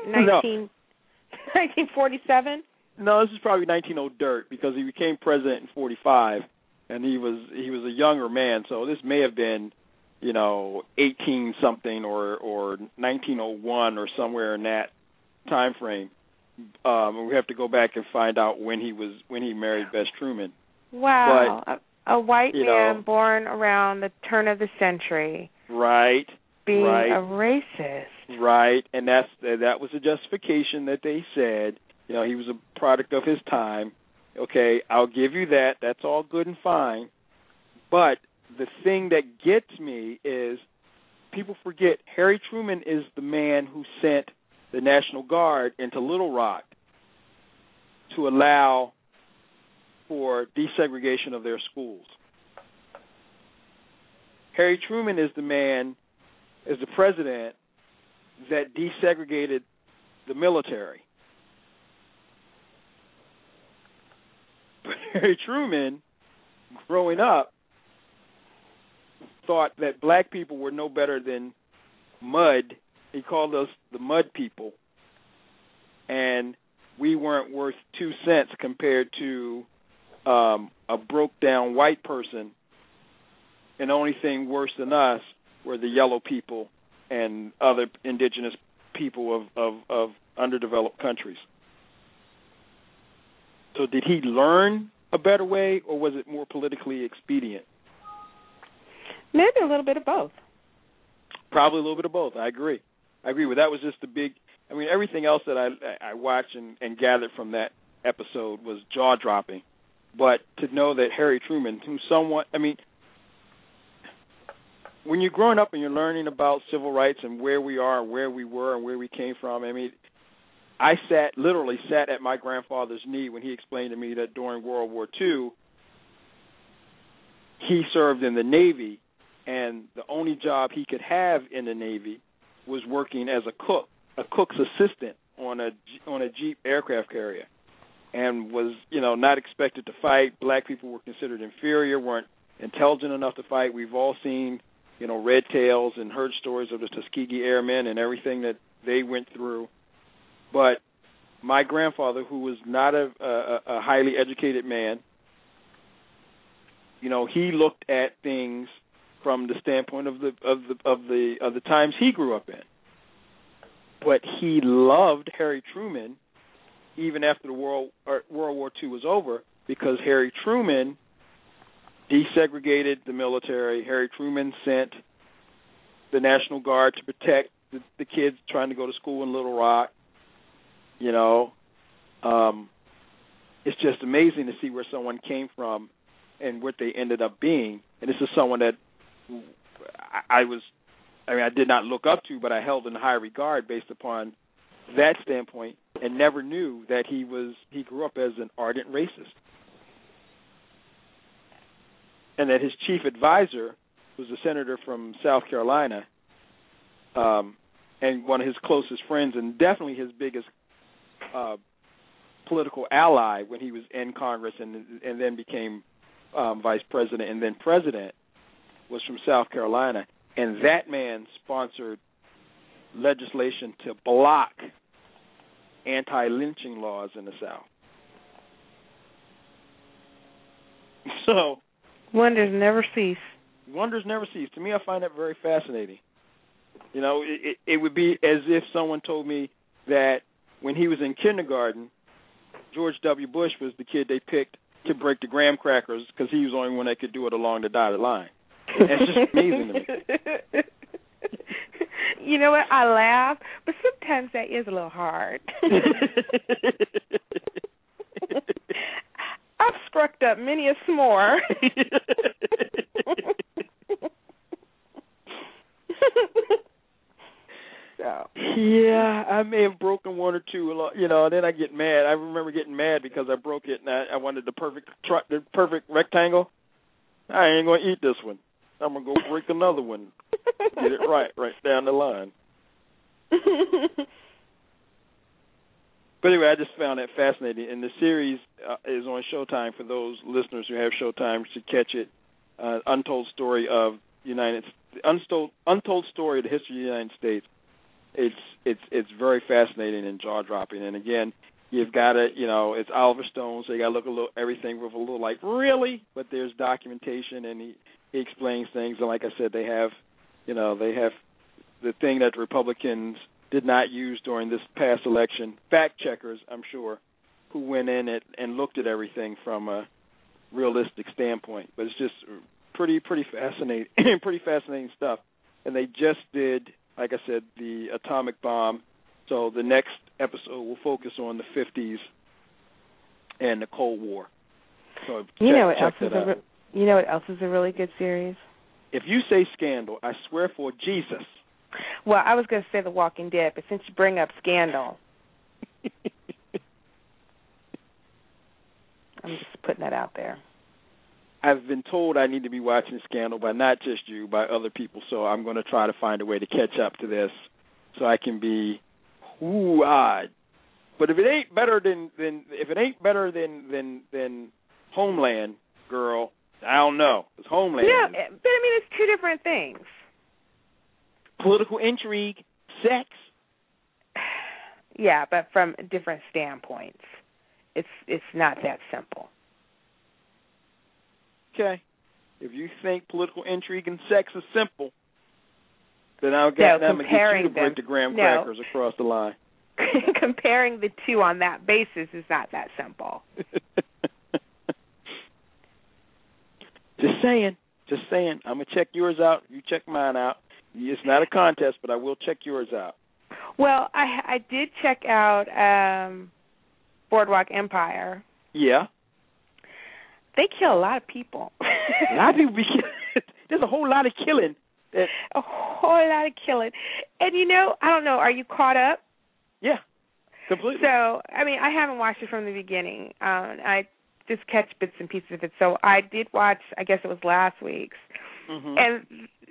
1947. No, this is probably 1900 dirt, because he became president in 45, and he was a younger man. So this may have been, 18 something or 1901 or somewhere in that time frame. We have to go back and find out when he married Bess Truman. Wow, but, a white man born around the turn of the century. Right. Being a racist. Right, and that was a justification that they said. He was a product of his time. Okay, I'll give you that. That's all good and fine. But the thing that gets me is people forget Harry Truman is the man who sent the National Guard into Little Rock to allow for desegregation of their schools. Harry Truman is the man, is the president that desegregated the military. But Harry Truman, growing up, thought that black people were no better than mud. He called us the mud people, and we weren't worth 2 cents compared to a broke-down white person, and the only thing worse than us were the yellow people and other indigenous people of underdeveloped countries. So did he learn a better way, or was it more politically expedient? Maybe a little bit of both. Probably a little bit of both. I agree. But that was just the big, I mean, everything else that I watched and gathered from that episode was jaw-dropping. But to know that Harry Truman, who's somewhat, I mean, when you're growing up and you're learning about civil rights and where we are and where we were and where we came from, I mean, I literally sat at my grandfather's knee when he explained to me that during World War II, he served in the Navy, and the only job he could have in the Navy was working as a cook's assistant on a Jeep aircraft carrier, and was, not expected to fight. Black people were considered inferior, weren't intelligent enough to fight. We've all seen, Red Tails and heard stories of the Tuskegee Airmen and everything that they went through. But my grandfather, who was not a highly educated man, he looked at things from the standpoint of the times he grew up in. But he loved Harry Truman even after the World War II was over, because Harry Truman desegregated the military. Harry Truman sent the National Guard to protect the kids trying to go to school in Little Rock. It's just amazing to see where someone came from and what they ended up being. And this is someone that I did not look up to, but I held in high regard based upon that standpoint, and never knew that he grew up as an ardent racist. And that his chief advisor was a senator from South Carolina, and one of his closest friends, and definitely his biggest political ally when he was in Congress and then became vice president and then president, was from South Carolina. And that man sponsored legislation to block anti-lynching laws in the South. So wonders never cease. Wonders never cease. To me, I find that very fascinating. It would be as if someone told me that when he was in kindergarten, George W. Bush was the kid they picked to break the graham crackers because he was the only one that could do it along the dotted line. That's just amazing to me. You know what? I laugh, but sometimes that is a little hard. I've struck up many a s'more. Yeah, I may have broken one or two, and then I get mad. I remember getting mad because I broke it, and I wanted the perfect rectangle. I ain't going to eat this one. I'm going to go break another one. Get it right down the line. But anyway, I just found that fascinating. And the series is on Showtime for those listeners who have Showtime to catch it. Untold story of untold story of the history of the United States. It's very fascinating and jaw dropping. And again, you've got to, it's Oliver Stone, so you got to look everything with a little like really, but there's documentation, and he explains things. And like I said, they have the thing that the Republicans did not use during this past election. Fact checkers, I'm sure, who went in and looked at everything from a realistic standpoint. But it's just pretty fascinating, pretty fascinating stuff. And they just did, like I said, the atomic bomb. So the next episode will focus on the 50s and the Cold War. So you know what else is a really good series? If you say Scandal, I swear for Jesus. Well, I was going to say The Walking Dead, but since you bring up Scandal, I'm just putting that out there. I've been told I need to be watching Scandal by not just you, by other people, so I'm going to try to find a way to catch up to this so I can be ooh-ah. But if it ain't better than Homeland, girl, I don't know. It's Homeland. Yeah, but I mean, it's two different things. Political intrigue, sex. Yeah, but from different standpoints. It's not that simple. Okay. If you think political intrigue and sex is simple, then I'm going to get you to break the graham crackers across the line. Comparing the two on that basis is not that simple. Just saying. I'm going to check yours out. You check mine out. It's not a contest, but I will check yours out. Well, I did check out Boardwalk Empire. Yeah. They kill a lot of people. A lot of people be killing. There's a whole lot of killing. A whole lot of killing. And, I don't know, are you caught up? Yeah, completely. So, I mean, I haven't watched it from the beginning. I just catch bits and pieces of it. So I did watch, I guess it was last week's. Mm-hmm. And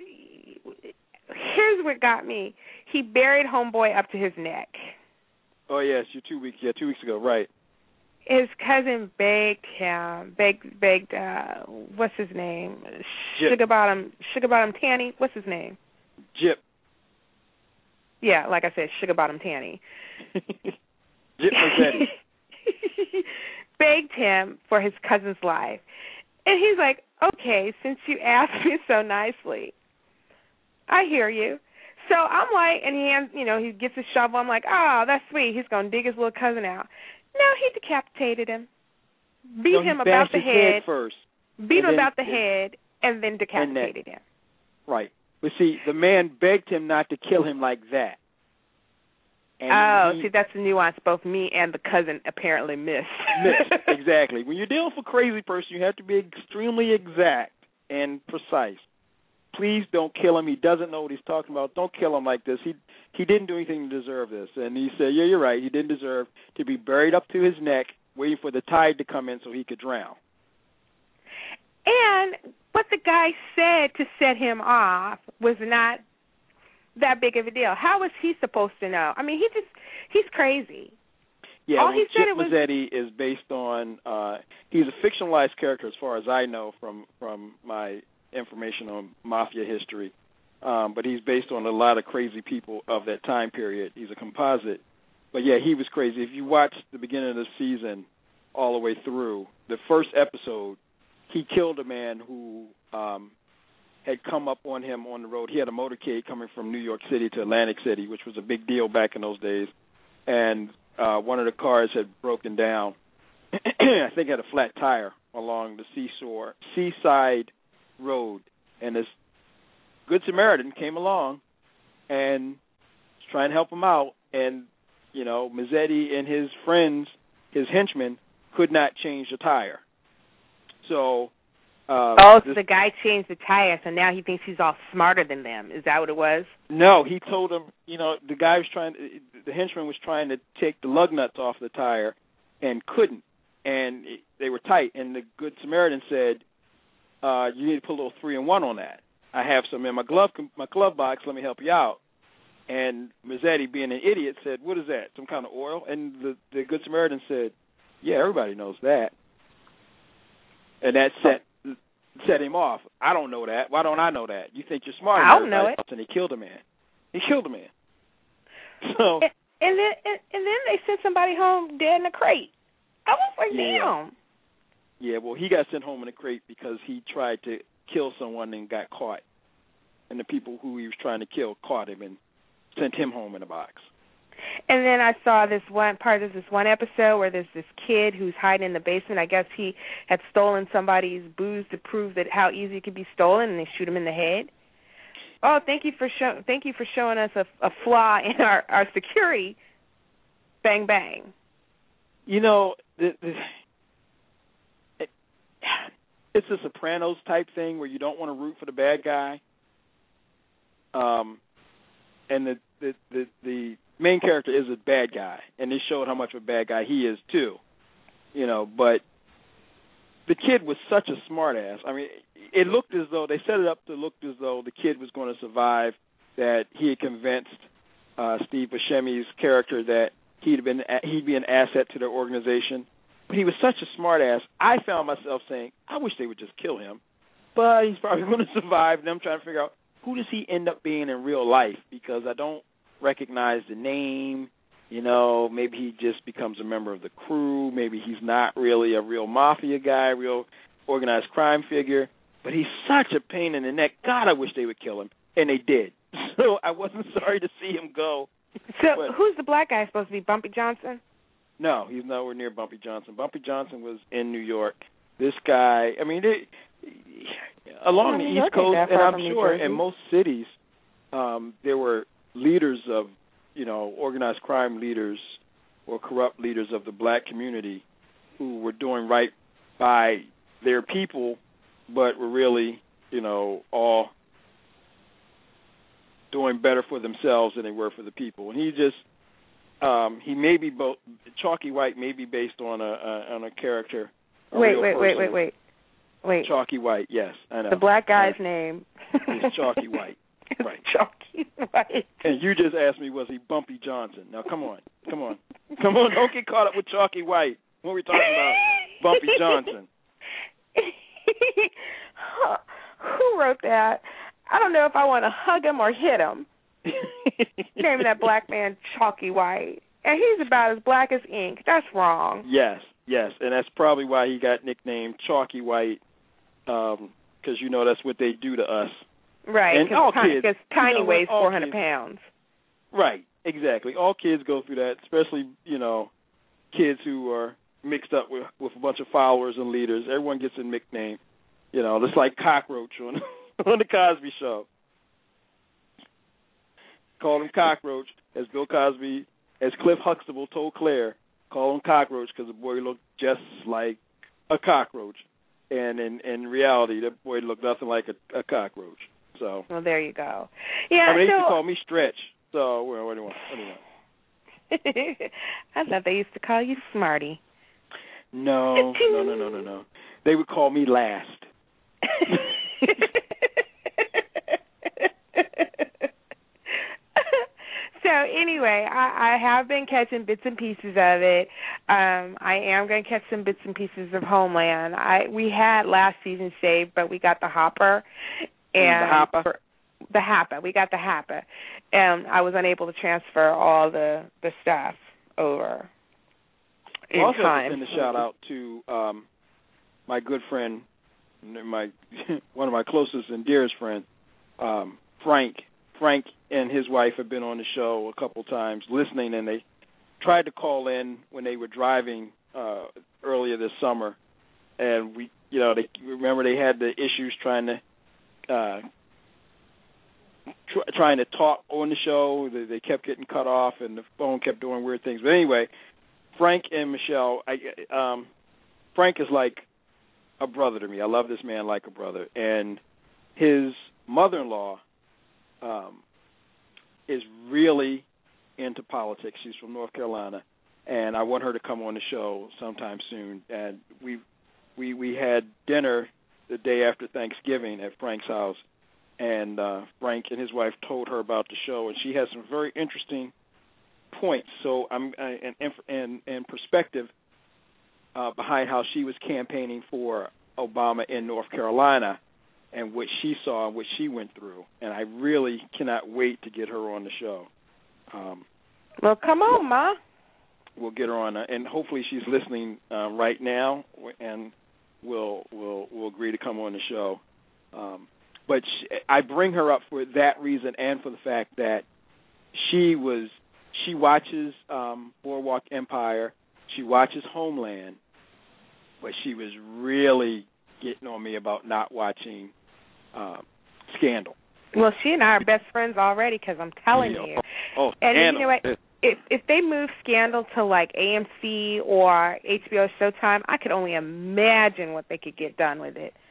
here's what got me. He buried homeboy up to his neck. Oh, yes, 2 weeks ago, right. His cousin begged him, what's his name? Sugar Bottom Tanny. What's his name? Jip. Yeah, like I said, Sugar Bottom Tanny. Jip Mazzetti. Begged him for his cousin's life. And he's like, okay, since you asked me so nicely, I hear you. So I'm like, and he gets a shovel. I'm like, oh, that's sweet. He's going to dig his little cousin out. No, he decapitated him. Beat him about the head first. Beat him about the head and then decapitated him. Right. But see, the man begged him not to kill him like that. And see, that's the nuance both me and the cousin apparently missed. Exactly. When you're dealing with a crazy person, you have to be extremely exact and precise. Please don't kill him. He doesn't know what he's talking about. Don't kill him like this. He didn't do anything to deserve this. And he said, yeah, you're right. He didn't deserve to be buried up to his neck, waiting for the tide to come in so he could drown. And what the guy said to set him off was not that big of a deal. How was he supposed to know? I mean, he's crazy. Yeah, all he said Chip Mazzetti is based on, he's a fictionalized character as far as I know from my information on mafia history. But he's based on a lot of crazy people of that time period. He's a composite. But, yeah, he was crazy. If you watch the beginning of the season all the way through, the first episode, he killed a man who had come up on him on the road. He had a motorcade coming from New York City to Atlantic City, which was a big deal back in those days. And one of the cars had broken down. I think it had a flat tire along the seaside road. And this Good Samaritan came along and was trying to him out. And, Mazzetti and his friends, his henchmen, could not change the tire. So the guy changed the tire, so now he thinks he's all smarter than them. Is that what it was? No, he told him, the henchman was trying to take the lug nuts off the tire and couldn't, and they were tight. And the Good Samaritan said, you need to put a little 3-in-1 on that. I have some in my glove box. Let me help you out. And Mazzetti, being an idiot, said, what is that, some kind of oil? And the Good Samaritan said, yeah, everybody knows that. And that set him off. I don't know that. Why don't I know that? You think you're smarter than everybody else, and he killed a man. So and then they sent somebody home dead in a crate. I was like, damn. Yeah, well, he got sent home in a crate because he tried to kill someone and got caught. And the people who he was trying to kill caught him and sent him home in a box. And then I saw this one episode where there's this kid who's hiding in the basement. I guess he had stolen somebody's booze to prove that how easy it could be stolen, and they shoot him in the head. Oh, thank you for showing us a flaw in our security. Bang bang. it's a Sopranos type thing where you don't want to root for the bad guy. And the main character is a bad guy, and they showed how much of a bad guy he is too. You know, but the kid was such a smart ass. I mean, it looked as though they set it up to look as though the kid was going to survive, that he had convinced Steve Buscemi's character that he'd be an asset to their organization. But he was such a smart ass. I found myself saying, I wish they would just kill him. But he's probably going to survive, and I'm trying to figure out who does he end up being in real life, because I don't recognize the name. You know, maybe he just becomes a member of the crew. Maybe he's not really a real mafia guy, real organized crime figure. But he's such a pain in the neck. God, I wish they would kill him. And they did. So I wasn't sorry to see him go. So who's the black guy supposed to be, Bumpy Johnson? No, he's nowhere near Bumpy Johnson. Bumpy Johnson was in New York. This guy, I mean, along the East Coast, and I'm sure in most cities, there were leaders of, you know, organized crime leaders or corrupt leaders of the black community who were doing right by their people, but were really, you know, all doing better for themselves than they were for the people. And he just, he may be both. Chalky White may be based on a character. Wait. Chalky White, yes, I know. The black guy's name is Chalky White. Right. Chalky White. And you just asked me, was he Bumpy Johnson? Now, come on. Don't get caught up with Chalky White when we're talking about Bumpy Johnson. Who wrote that? I don't know if I want to hug him or hit him. Naming that black man Chalky White. And he's about as black as ink. That's wrong. Yes. And that's probably why he got nicknamed Chalky White, because, you know, that's what they do to us. Right, because Tiny weighs 400 kids, pounds. Right, exactly. All kids go through that, especially, you know, kids who are mixed up with a bunch of followers and leaders. Everyone gets a nickname. You know, it's like Cockroach on the Cosby Show. Called him Cockroach, as Bill Cosby, as Cliff Huxtable told Claire, call him Cockroach because the boy looked just like a cockroach. And in reality, that boy looked nothing like a cockroach. So. Well, there you go. Yeah, I mean, they used to call me Stretch. So, well, what do you want? I thought they used to call you Smarty. No. They would call me Last. So anyway, I have been catching bits and pieces of it. I am going to catch some bits and pieces of Homeland. We had last season saved, but we got the Hopper. And the Happa. We got the Happa. And I was unable to transfer all the stuff over in also, time. Also, send a shout-out to my good friend, one of my closest and dearest friends, Frank. Frank and his wife have been on the show a couple times listening, and they tried to call in when they were driving earlier this summer. And remember they had the issues trying to talk on the show. They kept getting cut off, and the phone kept doing weird things. But anyway, Frank and Michelle, Frank is like a brother to me. I love this man like a brother. And his mother-in-law is really into politics. She's from North Carolina, and I want her to come on the show sometime soon. And we had dinner the day after Thanksgiving at Frank's house, and Frank and his wife told her about the show, and she has some very interesting points. So and perspective behind how she was campaigning for Obama in North Carolina, and what she saw and what she went through. And I really cannot wait to get her on the show. Well, come on, Ma. We'll get her on, and hopefully she's listening right now, and we'll agree to come on the show. But I bring her up for that reason, and for the fact that she watches Boardwalk Empire, she watches Homeland, but she was really getting on me about not watching Scandal. Well, she and I are best friends already, because I'm telling you. Oh, and Scandal. You know what? If they move Scandal to like AMC or HBO Showtime, I could only imagine what they could get done with it.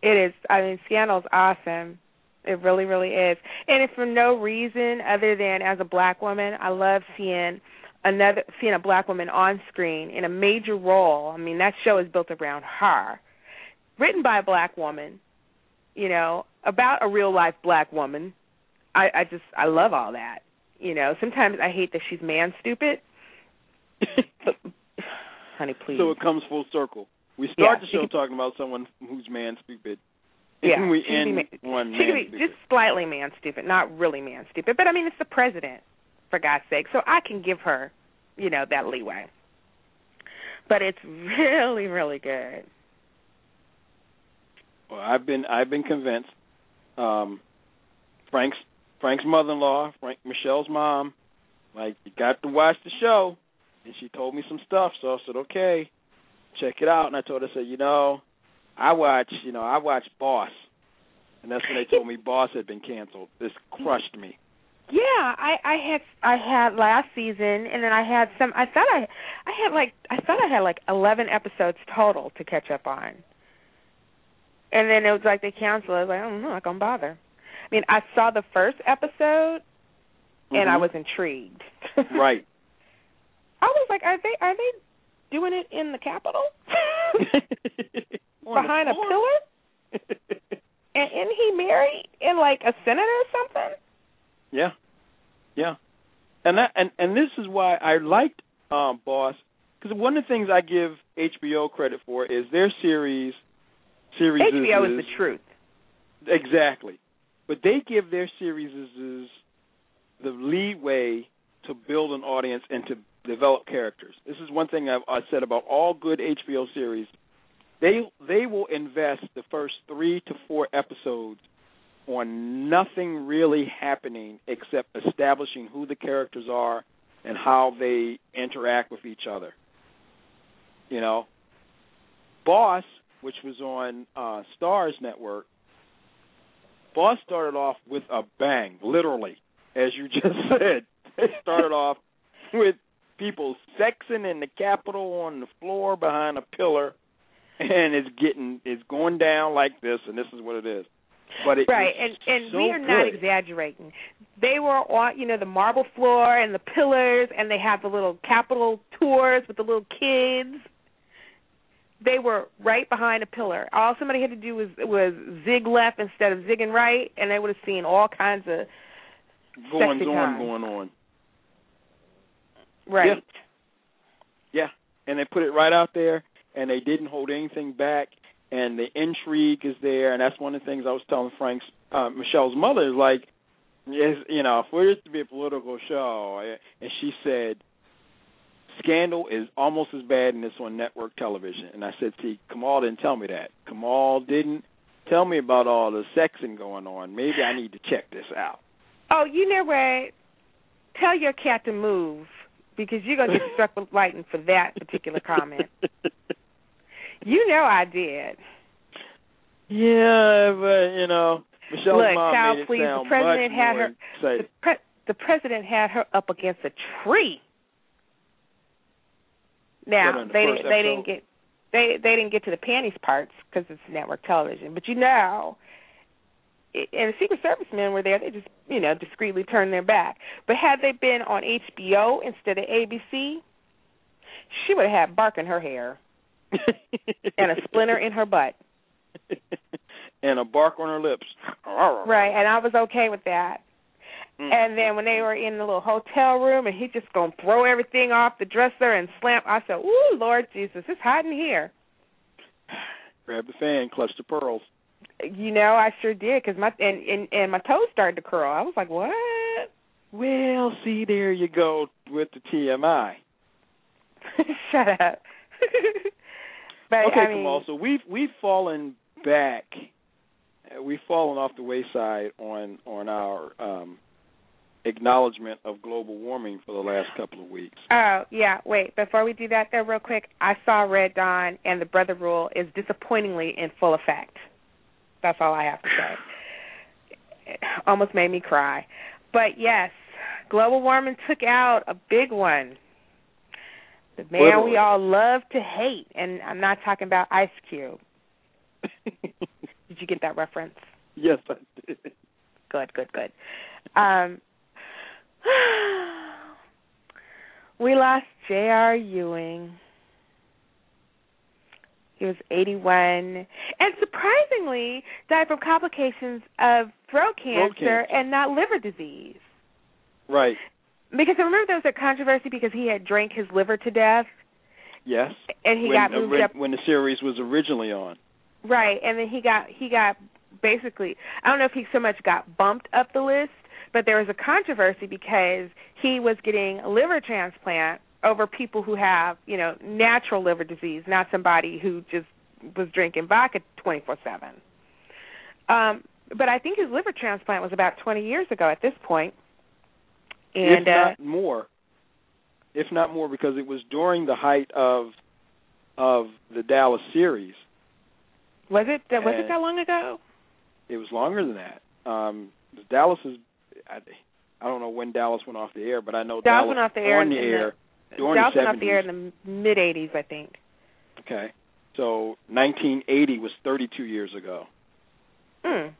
It is. I mean, Scandal's awesome. It really, really is. And if for no reason other than as a black woman, I love seeing a black woman on screen in a major role. I mean, that show is built around her. Written by a black woman, you know, about a real life black woman. I love all that. You know, sometimes I hate that she's man stupid. But, honey, please. So it comes full circle. We start the show talking about someone who's man stupid. Yeah, and we end one man stupid. Just slightly man stupid, not really man stupid. But I mean, it's the president, for God's sake. So I can give her, you know, that leeway. But it's really, really good. Well, I've been convinced. Frank's mother-in-law, Michelle's mom, like, you got to watch the show, and she told me some stuff. So I said, okay, check it out. And I told her, I said, you know, I watch Boss, and that's when they told me Boss had been canceled. This crushed me. Yeah, I had last season, and then I had some. I thought I had like 11 episodes total to catch up on. And then it was like they canceled. I was like, I'm not gonna bother. I mean, I saw the first episode, and I was intrigued. Right. I was like, are they doing it in the Capitol? Behind a pillar? And isn't he married in like a senator or something? Yeah. And this is why I liked Boss, because one of the things I give HBO credit for is their series. HBO is the truth. Exactly. But they give their series the leeway to build an audience and to develop characters. This is one thing I said about all good HBO series. They will invest the first 3 to 4 episodes on nothing really happening except establishing who the characters are and how they interact with each other. You know, Boss, which was on Starz Network, Boss started off with a bang, literally, as you just said. It started off with people sexing in the Capitol on the floor behind a pillar, and it's going down like this, and this is what it is. But right, and we are not exaggerating. They were on, you know, the marble floor and the pillars, and they had the little Capitol tours with the little kids. They were right behind a pillar. All somebody had to do was zig left instead of zigging right, and they would have seen all kinds of going on. Right. Yeah, and they put it right out there, and they didn't hold anything back, and the intrigue is there, and that's one of the things I was telling Michelle's mother is like, you know, for this to be a political show, and she said, Scandal is almost as bad in this on network television. And I said, see, Kamal didn't tell me that. Kamal didn't tell me about all the sexing going on. Maybe I need to check this out. Oh, you know what? Tell your cat to move, because you're going to get struck with lightning for that particular comment. You know I did. Yeah, but, you know, Michelle's mom child, made it please, sound the president much had more her, exciting. The president had her up against a tree. Now they didn't get to the panties parts because it's network television. But you know, and the Secret Service men were there. They just discreetly turned their back. But had they been on HBO instead of ABC, she would have had bark in her hair and a splinter in her butt and a bark on her lips. Right, and I was okay with that. And then when they were in the little hotel room and he just going to throw everything off the dresser and slam, I said, ooh, Lord Jesus, it's hot in here. Grab the fan, clutch the pearls. You know, I sure did, because my toes started to curl. I was like, what? Well, see, there you go with the TMI. Shut up. But, okay, I mean, Kamal, so we've fallen back. We've fallen off the wayside on our acknowledgement of global warming for the last couple of weeks. Oh, yeah. Wait, before we do that, though, real quick, I saw Red Dawn, and the Brother Rule is disappointingly in full effect. That's all I have to say. It almost made me cry. But, yes, global warming took out a big one. The man Literally. we all love to hate, and I'm not talking about Ice Cube. Did you get that reference? Yes, I did. Good. We lost J.R. Ewing. He was 81, and surprisingly died from complications of throat cancer and not liver disease. Right. Because I remember there was a controversy because he had drank his liver to death. Yes. And he got moved up when the series was originally on. Right, and then he got basically, I don't know if he so much got bumped up the list, but there was a controversy because he was getting a liver transplant over people who have, natural liver disease, not somebody who just was drinking vodka 24/7. But I think his liver transplant was about 20 years ago at this point. And, if not more, because it was during the height of the Dallas series. Was it that long ago? It was longer than that. Dallas is, I don't know when Dallas went off the air, but I know Dallas went off the air on the air. Dallas went off the air in the mid-'80s, I think. Okay. So 1980 was 32 years ago. No,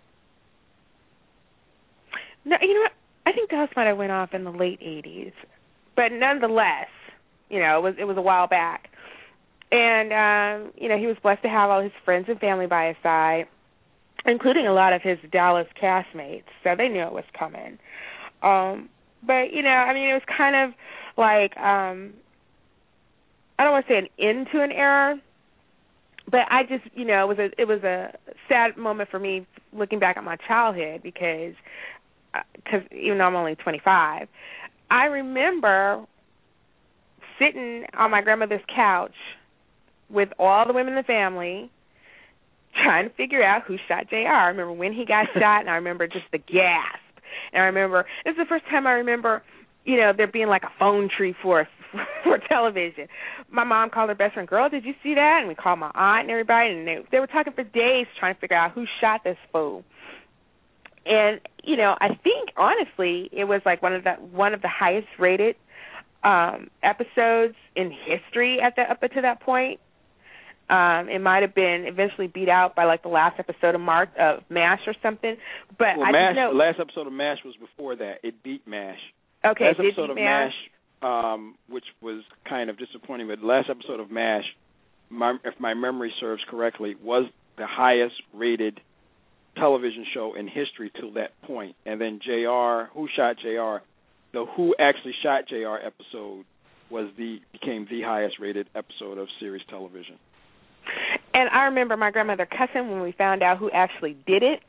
you know what? I think Dallas might have went off in the late 80s. But nonetheless, it was a while back. And, he was blessed to have all his friends and family by his side, including a lot of his Dallas castmates. So they knew it was coming. But, it was kind of like, I don't want to say an end to an era, but I just, it was a sad moment for me looking back at my childhood because even though I'm only 25, I remember sitting on my grandmother's couch with all the women in the family trying to figure out who shot J.R. I remember when he got shot, and I remember just the gasp. And I remember, this is the first time I remember, there being like a phone tree for television. My mom called her best friend, girl, did you see that? And we called my aunt and everybody, and they were talking for days trying to figure out who shot this fool. And, I think, honestly, it was like one of the highest rated episodes in history up to that point. It might have been eventually beat out by like the last episode of MASH or something. But the last episode of MASH was before that. It beat MASH. Okay, last episode of MASH, which was kind of disappointing, but the last episode of MASH, if my memory serves correctly, was the highest rated television show in history till that point. And then JR, Who Shot JR, the Who Actually Shot JR episode became the highest rated episode of series television. And I remember my grandmother cussing when we found out who actually did it.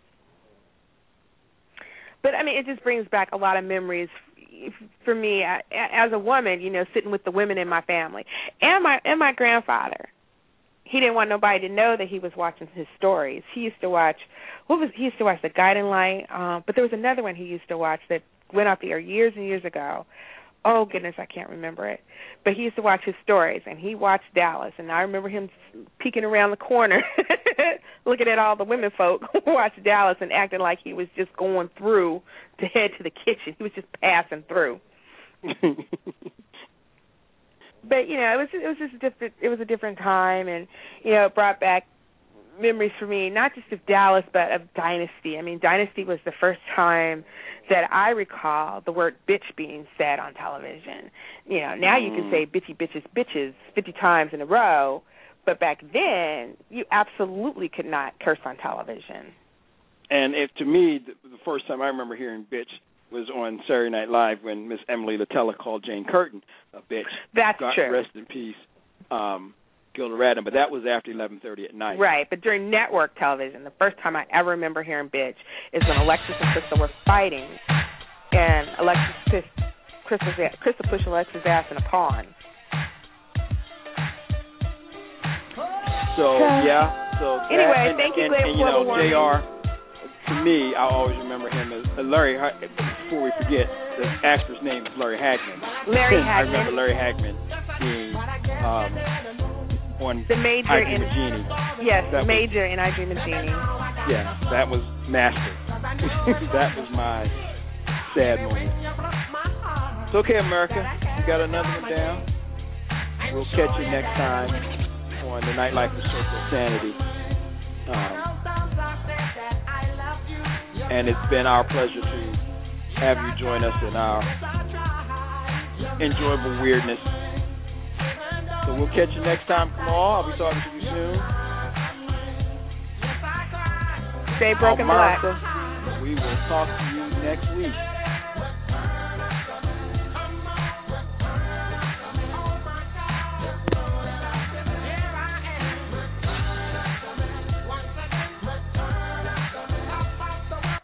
But, it just brings back a lot of memories for me as a woman, sitting with the women in my family. And my grandfather. He didn't want nobody to know that he was watching his stories. He used to watch, he used to watch The Guiding Light, but there was another one he used to watch that went off the air years and years ago. Oh, goodness, I can't remember it. But he used to watch his stories, and he watched Dallas. And I remember him peeking around the corner, looking at all the women folk who watched Dallas and acting like he was just going through to head to the kitchen. He was just passing through. But, it was a different time, and, it brought back memories for me, not just of Dallas, but of Dynasty. Dynasty was the first time that I recall the word bitch being said on television. Now you can say bitchy, bitches, bitches 50 times in a row, but back then you absolutely could not curse on television. And to me, the first time I remember hearing bitch was on Saturday Night Live when Miss Emily Latella called Jane Curtin a bitch. That's true. Rest in peace, Gilda Radner. But that was after 11:30 at night. Right, but during network television, the first time I ever remember hearing bitch is when Alexis and Crystal were fighting, and Crystal pushed Alexis' ass in a pond. So anyway, thank you, Glenn, for the warning. JR. To me, I always remember him as Larry. Before we forget, the actor's name is Larry Hagman. Larry Hagman. I remember Larry Hagman being on the Major I Dream of Jeannie. Yes, Major in I Dream of Jeannie. Yes, that was master. That was my sad moment. It's okay, America. We got another one down. We'll catch you next time on the Nightlife of Circle Sanity. and it's been our pleasure to have you join us in our enjoyable weirdness. So we'll catch you next time, Kamal. I'll be talking to you soon. Stay broken black. We will talk to you next week.